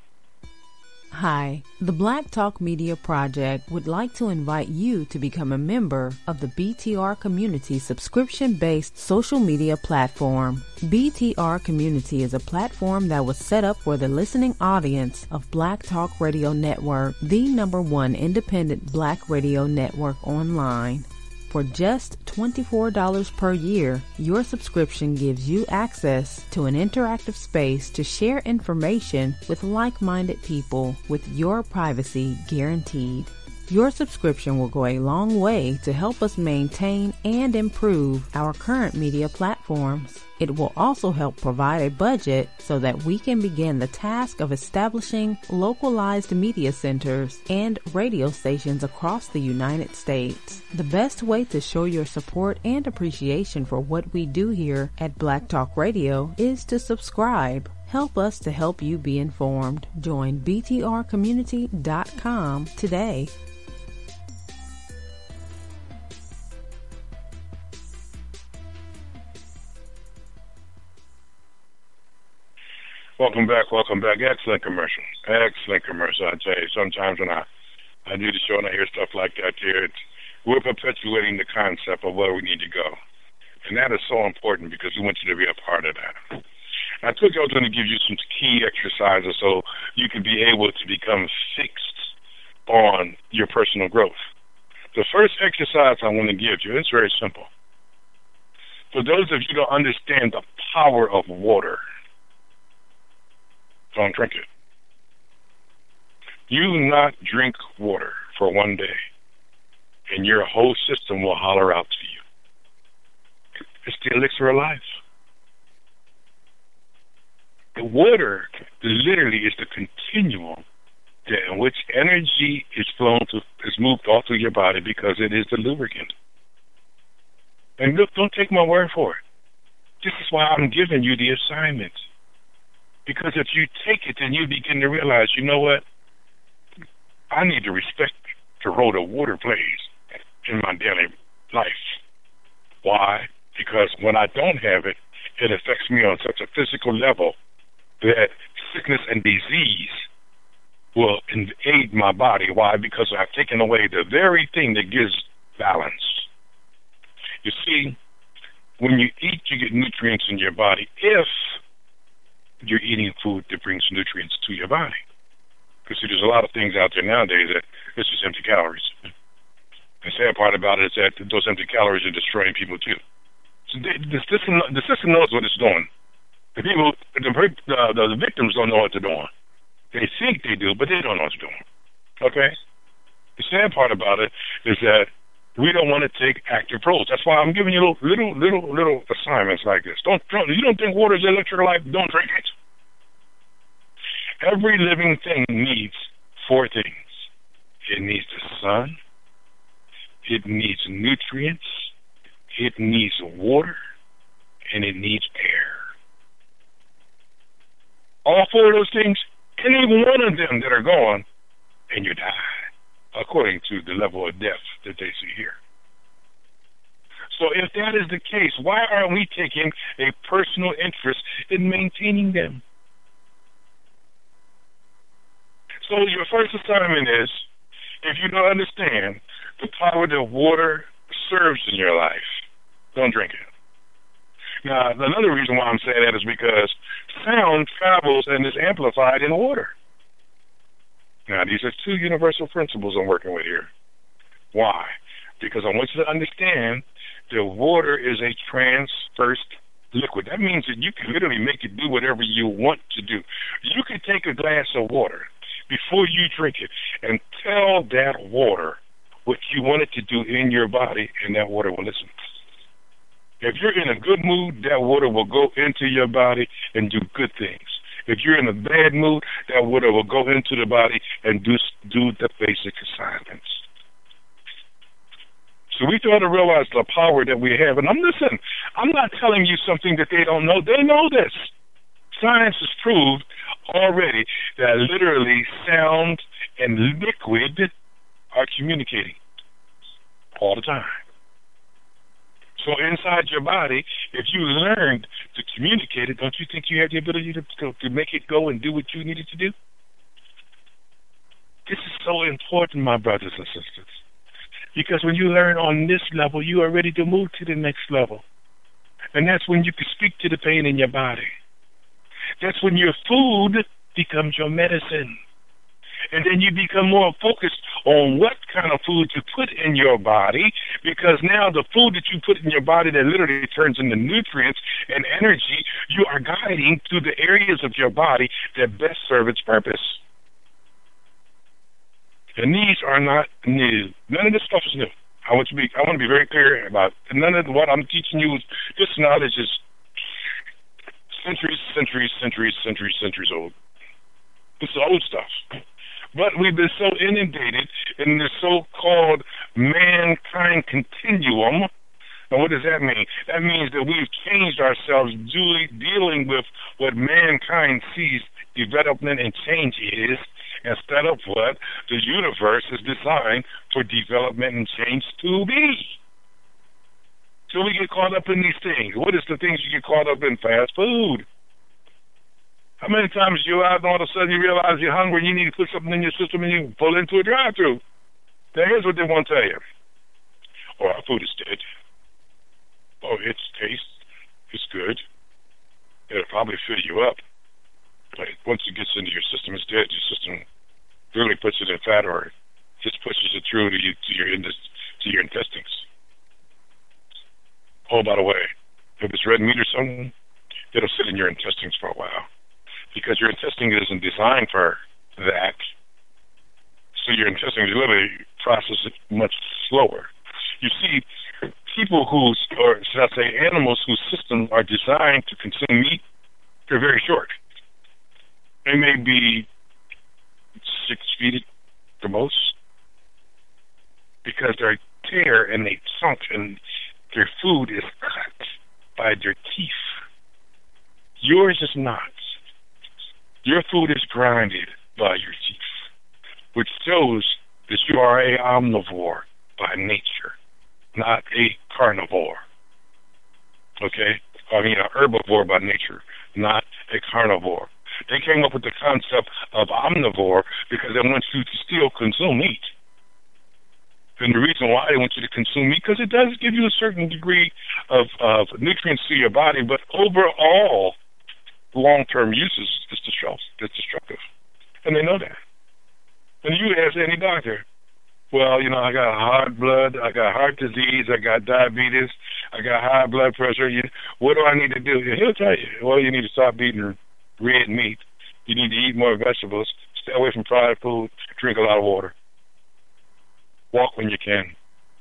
Hi, the Black Talk Media Project would like to invite you to become a member of the B T R Community subscription-based social media platform. B T R Community is a platform that was set up for the listening audience of Black Talk Radio Network, the number one independent black radio network online. For just twenty-four dollars per year, your subscription gives you access to an interactive space to share information with like-minded people with your privacy guaranteed. Your subscription will go a long way to help us maintain and improve our current media platforms. It will also help provide a budget so that we can begin the task of establishing localized media centers and radio stations across the United States. The best way to show your support and appreciation for what we do here at Black Talk Radio is to subscribe. Help us to help you be informed. Join B T R community dot com today. Welcome back, welcome back. Excellent commercial. Excellent commercial, I tell you. Sometimes when I, I do the show and I hear stuff like that here, it's, we're perpetuating the concept of where we need to go. And that is so important because we want you to be a part of that. I took I was going to give you some key exercises so you can be able to become fixed on your personal growth. The first exercise I want to give you, it's very simple. For those of you who don't understand the power of water, don't drink it. You not drink water for one day, and your whole system will holler out to you. It's the elixir of life. The water literally is the continuum in which energy is flown to, is moved all through your body because it is the lubricant. And look, don't take my word for it. This is why I'm giving you the assignment. Because if you take it, then you begin to realize, you know what? I need to respect the role that water plays in my daily life. Why? Because when I don't have it, it affects me on such a physical level that sickness and disease will invade my body. Why? Because I've taken away the very thing that gives balance. You see, when you eat, you get nutrients in your body if you're eating food that brings nutrients to your body. Because see, there's a lot of things out there nowadays that it's just empty calories. The sad part about it is that those empty calories are destroying people too. So they, the system, the system knows what it's doing. The people, the, uh, the, the victims don't know what they're doing. They think they do, but they don't know what they're doing. Okay? The sad part about it is that we don't want to take active roles. That's why I'm giving you little, little, little, little assignments like this. Don't, don't you don't think water is electric life? Don't drink it. Every living thing needs four things. It needs the sun. It needs nutrients. It needs water, and it needs air. All four of those things, any one of them that are gone, and you die, according to the level of death that they see here. So if that is the case, why aren't we taking a personal interest in maintaining them? So your first assignment is, if you don't understand the power that water serves in your life, don't drink it. Now, another reason why I'm saying that is because sound travels and is amplified in water. Now, these are two universal principles I'm working with here. Why? Because I want you to understand that water is a transverse liquid. That means that you can literally make it do whatever you want to do. You can take a glass of water before you drink it and tell that water what you want it to do in your body, and that water will listen. If you're in a good mood, that water will go into your body and do good things. If you're in a bad mood, that water will go into the body and do, do the basic assignments. So we try to realize the power that we have. And I'm listen, I'm not telling you something that they don't know. They know this. Science has proved already that literally sound and liquid are communicating all the time. So inside your body, if you learned to communicate it, don't you think you have the ability to, to, to make it go and do what you needed to do? This is so important, my brothers and sisters, because when you learn on this level, you are ready to move to the next level. And that's when you can speak to the pain in your body. That's when your food becomes your medicine. And then you become more focused on what kind of food you put in your body, because now the food that you put in your body that literally turns into nutrients and energy, you are guiding to the areas of your body that best serve its purpose. And these are not new. None of this stuff is new. I want to be I want to be very clear about it. None of what I'm teaching you is this knowledge is centuries, centuries, centuries, centuries, centuries old. This is old stuff. But we've been so inundated in this so-called mankind continuum. Now, what does that mean? That means that we've changed ourselves doing, dealing with what mankind sees development and change is, instead of what the universe is designed for development and change to be. So we get caught up in these things. What is the things you get caught up in? Fast food. How many times you're out and all of a sudden you realize you're hungry and you need to put something in your system and you pull into a drive-thru? Now here's what they want to tell you. Oh, our food is dead. Oh, its taste is good. It'll probably fill you up. But once it gets into your system, it's dead. Your system really puts it in fat, or just pushes it through to, you, to, your, to your intestines. Oh, by the way, if it's red meat or something, it'll sit in your intestines for a while, because your intestine isn't designed for that. So your intestines literally process it much slower. You see, people who, or should I say animals whose systems are designed to consume meat, they're very short. They may be six feet at the most, because they tear and they chunk and their food is cut by their teeth. Yours is not. Your food is grinded by your teeth, which shows that you are a omnivore by nature, not a carnivore. Okay? I mean, an herbivore by nature, not a carnivore. They came up with the concept of omnivore because they want you to still consume meat. And the reason why they want you to consume meat, because it does give you a certain degree of, of nutrients to your body, but overall, long-term uses is destructive. And they know that. And you ask any doctor, well, you know, I got high blood, I got heart disease, I got diabetes, I got high blood pressure. You, what do I need to do? He'll tell you, well, you need to stop eating red meat. You need to eat more vegetables, stay away from fried food, drink a lot of water. Walk when you can.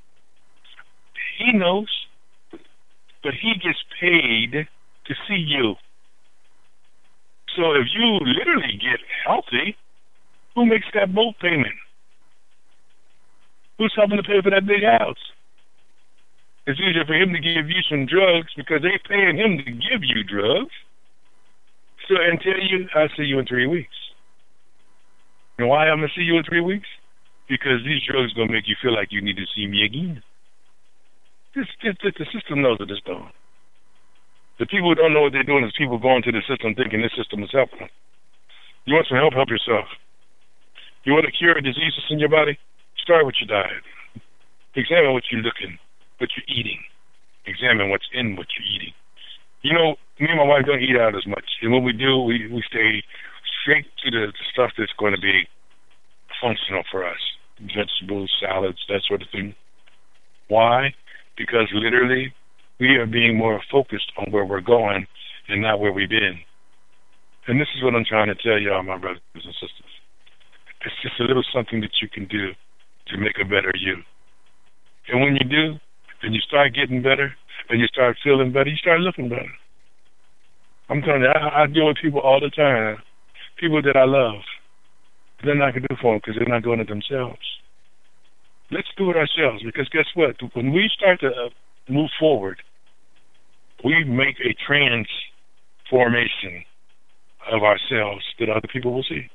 He knows, but he gets paid to see you. So if you literally get healthy, who makes that boat payment? Who's helping to pay for that big house? It's easier for him to give you some drugs because they're paying him to give you drugs. So and tell you, I'll see you in three weeks. And why I'm going to see you in three weeks? Because these drugs are going to make you feel like you need to see me again. This, this, this, the system knows what it's doing. The people who don't know what they're doing is people going to the system thinking this system is helping them. You want some help, help yourself. You want to cure diseases in your body? Start with your diet. Examine what you're looking, what you're eating. Examine what's in what you're eating. You know, me and my wife don't eat out as much. And when we do, we, we stay straight to the stuff that's going to be functional for us. Vegetables, salads, that sort of thing. Why? Because literally, we are being more focused on where we're going and not where we've been. And this is what I'm trying to tell y'all, my brothers and sisters. It's just a little something that you can do to make a better you. And when you do, and you start getting better, and you start feeling better, you start looking better. I'm telling you, I, I deal with people all the time, people that I love. There's nothing I can do for them because they're not doing it themselves. Let's do it ourselves, because guess what? When we start to uh, move forward, we make a transformation of ourselves that other people will see.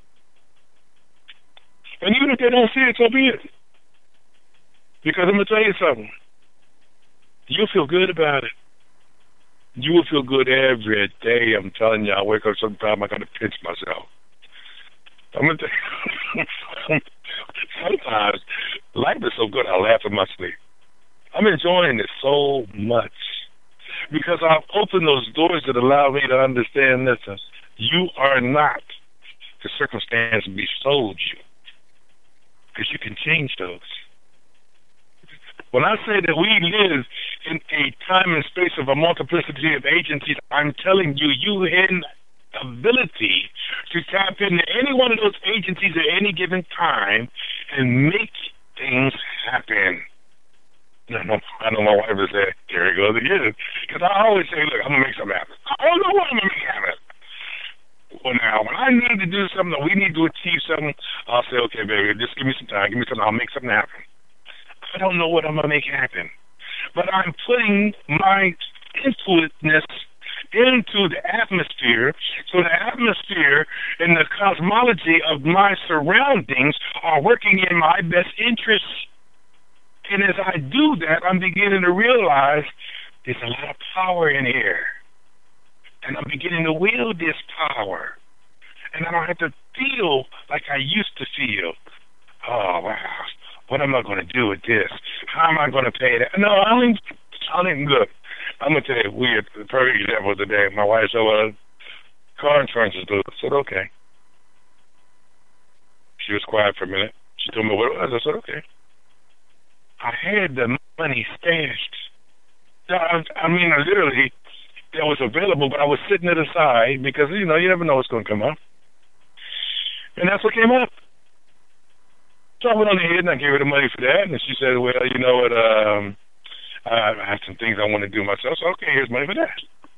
And even if they don't see it, so be it. Because I'm going to tell you something. You'll feel good about it. You will feel good every day. I'm telling you, I wake up sometime, I'm going to pinch myself. I'm going to tell you, sometimes life is so good, I laugh in my sleep. I'm enjoying it so much because I've opened those doors that allow me to understand this. You are not the circumstance bestowed you, because you can change those. When I say that we live in a time and space of a multiplicity of agencies, I'm telling you, you have an ability to tap into any one of those agencies at any given time and make things happen. I know, I know my wife would say, here he goes again. Because I always say, look, I'm going to make something happen. I don't know what I'm going to make happen. Well, now, when I need to do something, we need to achieve something, I'll say, okay, baby, just give me some time. Give me something. I'll make something happen. I don't know what I'm going to make happen. But I'm putting my intuitiveness into the atmosphere, so the atmosphere and the cosmology of my surroundings are working in my best interests. And as I do that, I'm beginning to realize there's a lot of power in here. And I'm beginning to wield this power. And I don't have to feel like I used to feel. Oh, wow. What am I going to do with this? How am I going to pay that? No, I don't even, I don't even look. I'm going to tell you a weird, the perfect example today. My wife said, well, car insurance is due. I said, okay. She was quiet for a minute. She told me what it was. I said, okay. I had the money stashed. I mean, literally, it was available, but I was sitting it aside because, you know, you never know what's going to come up. And that's what came up. So I went on ahead and I gave her the money for that. And she said, well, you know what, um, I have some things I want to do myself. So, okay, here's money for that.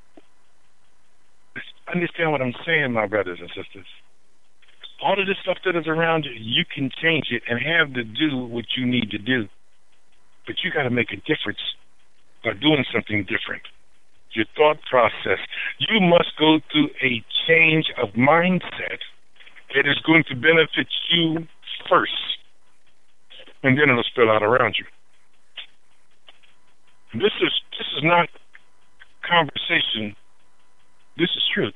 Understand what I'm saying, my brothers and sisters. All of this stuff that is around you, you can change it and have to do what you need to do. But you got to make a difference by doing something different. Your thought process. You must go through a change of mindset that is going to benefit you first. And then it'll spill out around you. This is this is not conversation. This is truth.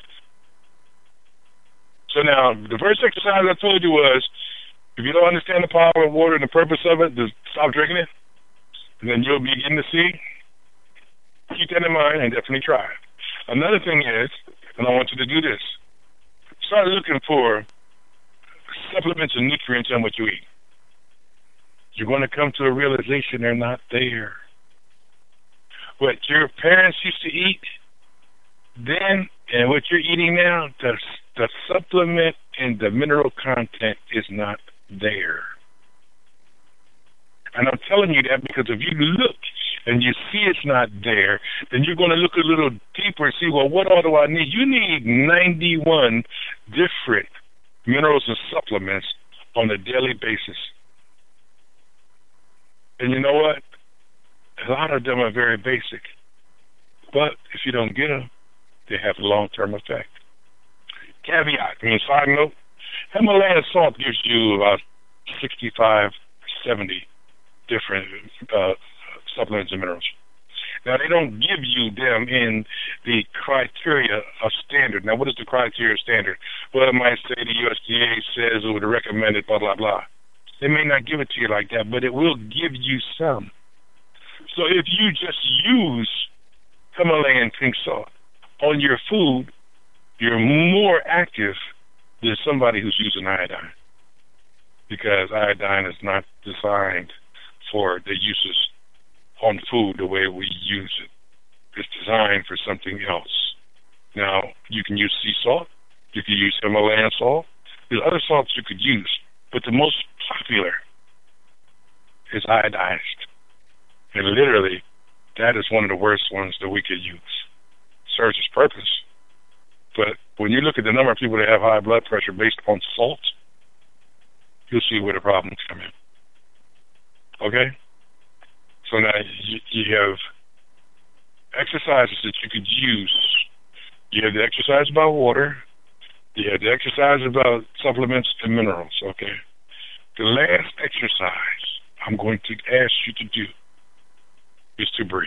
So now, the first exercise I told you was, if you don't understand the power of water and the purpose of it, just stop drinking it. And then you'll begin to see. Keep that in mind and definitely try it. Another thing is, and I want you to do this, start looking for supplements and nutrients in what you eat. You're going to come to a realization they're not there. What your parents used to eat then and what you're eating now, the, the supplement and the mineral content is not there. And I'm telling you that because if you look and you see it's not there, then you're going to look a little deeper and see, well, what all do I need? You need ninety-one different minerals and supplements on a daily basis. And you know what? A lot of them are very basic. But if you don't get them, they have a long-term effect. Caveat, I mean, side note, Himalayan salt gives you about sixty-five, seventy different uh, supplements and minerals. Now, they don't give you them in the criteria of standard. Now, what is the criteria of standard? Well, it might say the U S D A says it would recommend it, blah, blah, blah. They may not give it to you like that, but it will give you some. So if you just use Himalayan pink salt on your food, you're more active than somebody who's using iodine, because iodine is not designed for the uses on food the way we use it. It's designed for something else. Now, you can use sea salt. You can use Himalayan salt. There's other salts you could use, but the most popular is iodized. And literally, that is one of the worst ones that we could use. It serves its purpose. But when you look at the number of people that have high blood pressure based on salt, you'll see where the problems come in. Okay? So now you, you have exercises that you could use. You have the exercise by water. Yeah, the exercise is about supplements and minerals, okay? The last exercise I'm going to ask you to do is to breathe.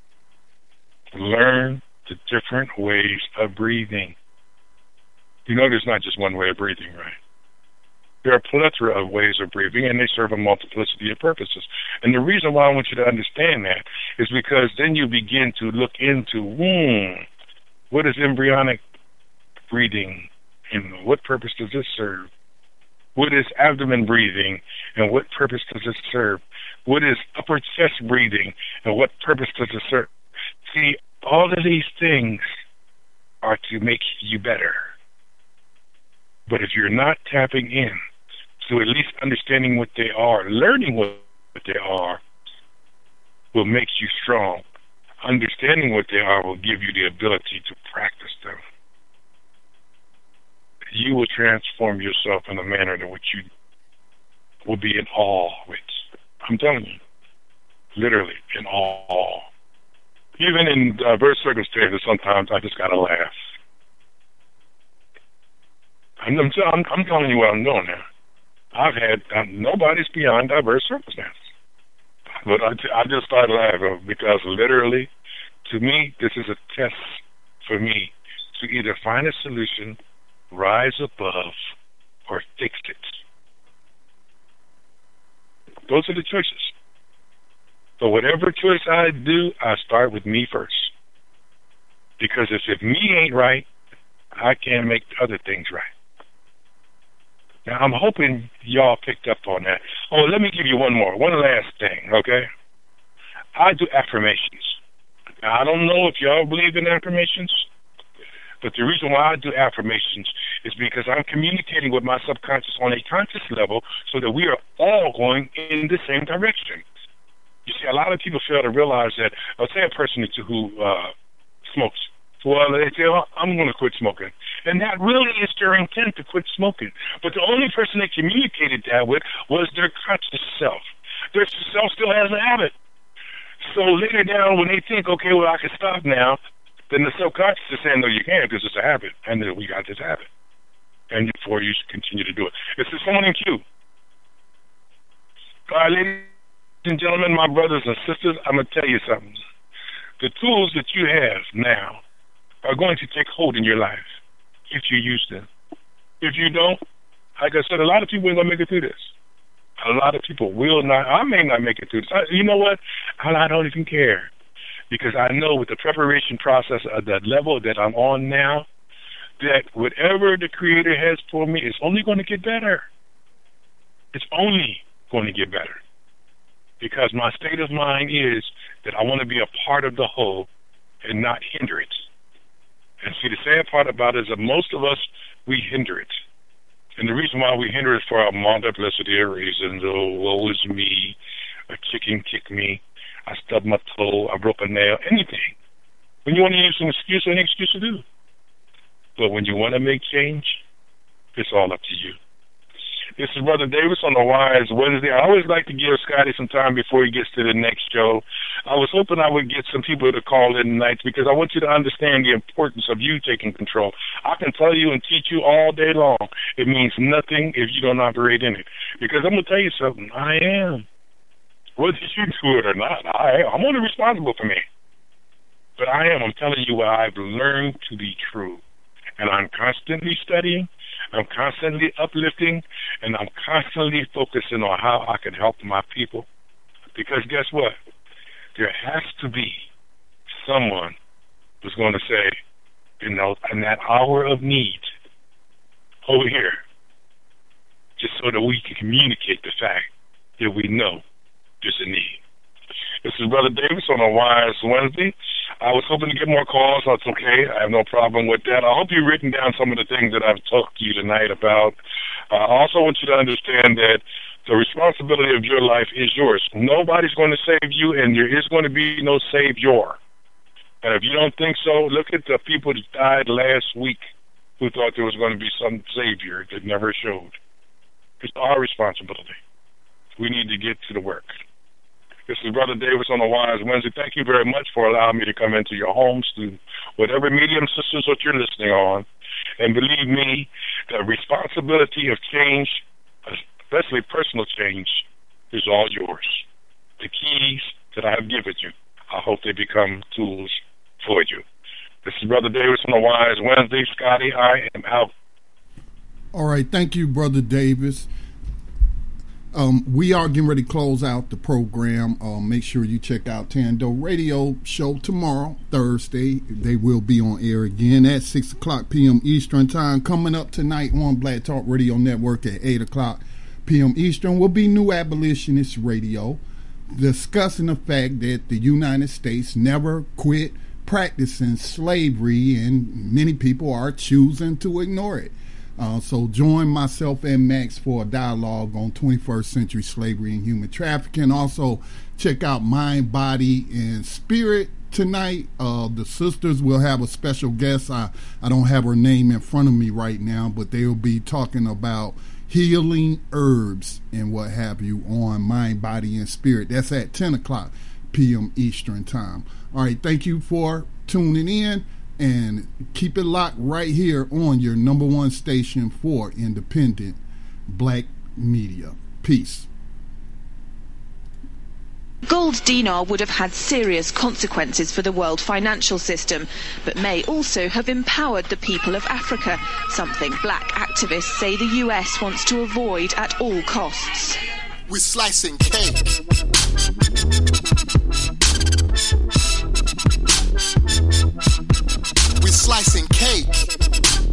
Learn the different ways of breathing. You know there's not just one way of breathing, right? There are a plethora of ways of breathing, and they serve a multiplicity of purposes. And the reason why I want you to understand that is because then you begin to look into, hmm, what is embryonic breathing, and what purpose does this serve? What is abdomen breathing, and what purpose does it serve? What is upper chest breathing, and what purpose does it serve? See, all of these things are to make you better. But if you're not tapping in to at least understanding what they are, learning what they are will make you strong. Understanding what they are will give you the ability to practice them. You will transform yourself in a manner in which you will be in awe with. I'm telling you, literally in awe. Even in diverse circumstances, sometimes I just gotta laugh. I'm, I'm, I'm telling you what I'm doing now. I've had, um, nobody's beyond diverse circumstances. But I, I just started laughing because literally, to me, this is a test for me to either find a solution, rise above, or fix it. Those are the choices. So whatever choice I do, I start with me first. Because if, if me ain't right, I can't make other things right. Now, I'm hoping y'all picked up on that. Oh, let me give you one more, one last thing, okay? I do affirmations. Now, I don't know if y'all believe in affirmations, but the reason why I do affirmations is because I'm communicating with my subconscious on a conscious level so that we are all going in the same direction. You see, a lot of people fail to realize that, let's say a person who uh, smokes. Well, they say, oh, I'm going to quit smoking. And that really is their intent, to quit smoking. But the only person they communicated that with was their conscious self. Their self still has a habit. So later down, when they think, okay, well, I can stop now, then the subconscious is saying, no, you can't, because it's a habit. And then we got this habit. And before you should continue to do it. It's the someone in queue. All right, ladies and gentlemen, my brothers and sisters, I'm going to tell you something. The tools that you have now are going to take hold in your life if you use them. If you don't, like I said, a lot of people ain't going to make it through this. A lot of people will not. I may not make it through this. I, you know what? I, I don't even care, because I know with the preparation process of that level that I'm on now, that whatever the Creator has for me is only going to get better. It's only going to get better, because my state of mind is that I want to be a part of the whole and not hinder it. And see, the sad part about it is that most of us, we hinder it. And the reason why we hinder it is for a multiplicity of reasons. Oh, woe is me. A chicken kicked me. I stubbed my toe. I broke a nail. Anything. When you want to use an excuse, any excuse to do. But when you want to make change, it's all up to you. This is Brother Davis on the Wise Wednesday. I always like to give Scotty some time before he gets to the next show. I was hoping I would get some people to call in tonight, because I want you to understand the importance of you taking control. I can tell you and teach you all day long. It means nothing if you don't operate in it. Because I'm going to tell you something. I am. Whether you do it or not, I am. I'm only responsible for me. But I am. I'm telling you what I've learned to be true. And I'm constantly studying. I'm constantly uplifting, and I'm constantly focusing on how I can help my people. Because guess what? There has to be someone who's going to say, you know, in that hour of need, over here, just so that we can communicate the fact that we know there's a need. This is Brother Davis on a Wise Wednesday. I was hoping to get more calls. That's okay. I have no problem with that. I hope you've written down some of the things that I've talked to you tonight about. Uh, I also want you to understand that the responsibility of your life is yours. Nobody's going to save you, and there is going to be no savior. And if you don't think so, look at the people that died last week who thought there was going to be some savior that never showed. It's our responsibility. We need to get to the work. This is Brother Davis on a Wise Wednesday. Thank you very much for allowing me to come into your homes through whatever medium systems that you're listening on. And believe me, the responsibility of change, especially personal change, is all yours. The keys that I have given you, I hope they become tools for you. This is Brother Davis on the Wise Wednesday. Scotty, I am out. All right, thank you, Brother Davis. Um, we are getting ready to close out the program. Uh, make sure you check out Tando Radio Show tomorrow, Thursday. They will be on air again at six o'clock p.m. Eastern Time. Coming up tonight on Black Talk Radio Network at eight o'clock p.m. Eastern will be New Abolitionist Radio, discussing the fact that the United States never quit practicing slavery, and many people are choosing to ignore it. Uh, so join myself and Max for a dialogue on twenty-first century slavery and human trafficking. Also, check out Mind, Body, and Spirit tonight. Uh, the sisters will have a special guest. I, I don't have her name in front of me right now, but they will be talking about healing herbs and what have you on Mind, Body, and Spirit. That's at ten o'clock p.m. Eastern Time. All right, thank you for tuning in. And keep it locked right here on your number one station for independent black media. Peace. Gold dinar would have had serious consequences for the world financial system, but may also have empowered the people of Africa, something black activists say the U S wants to avoid at all costs. We're slicing cake. We slicing cake.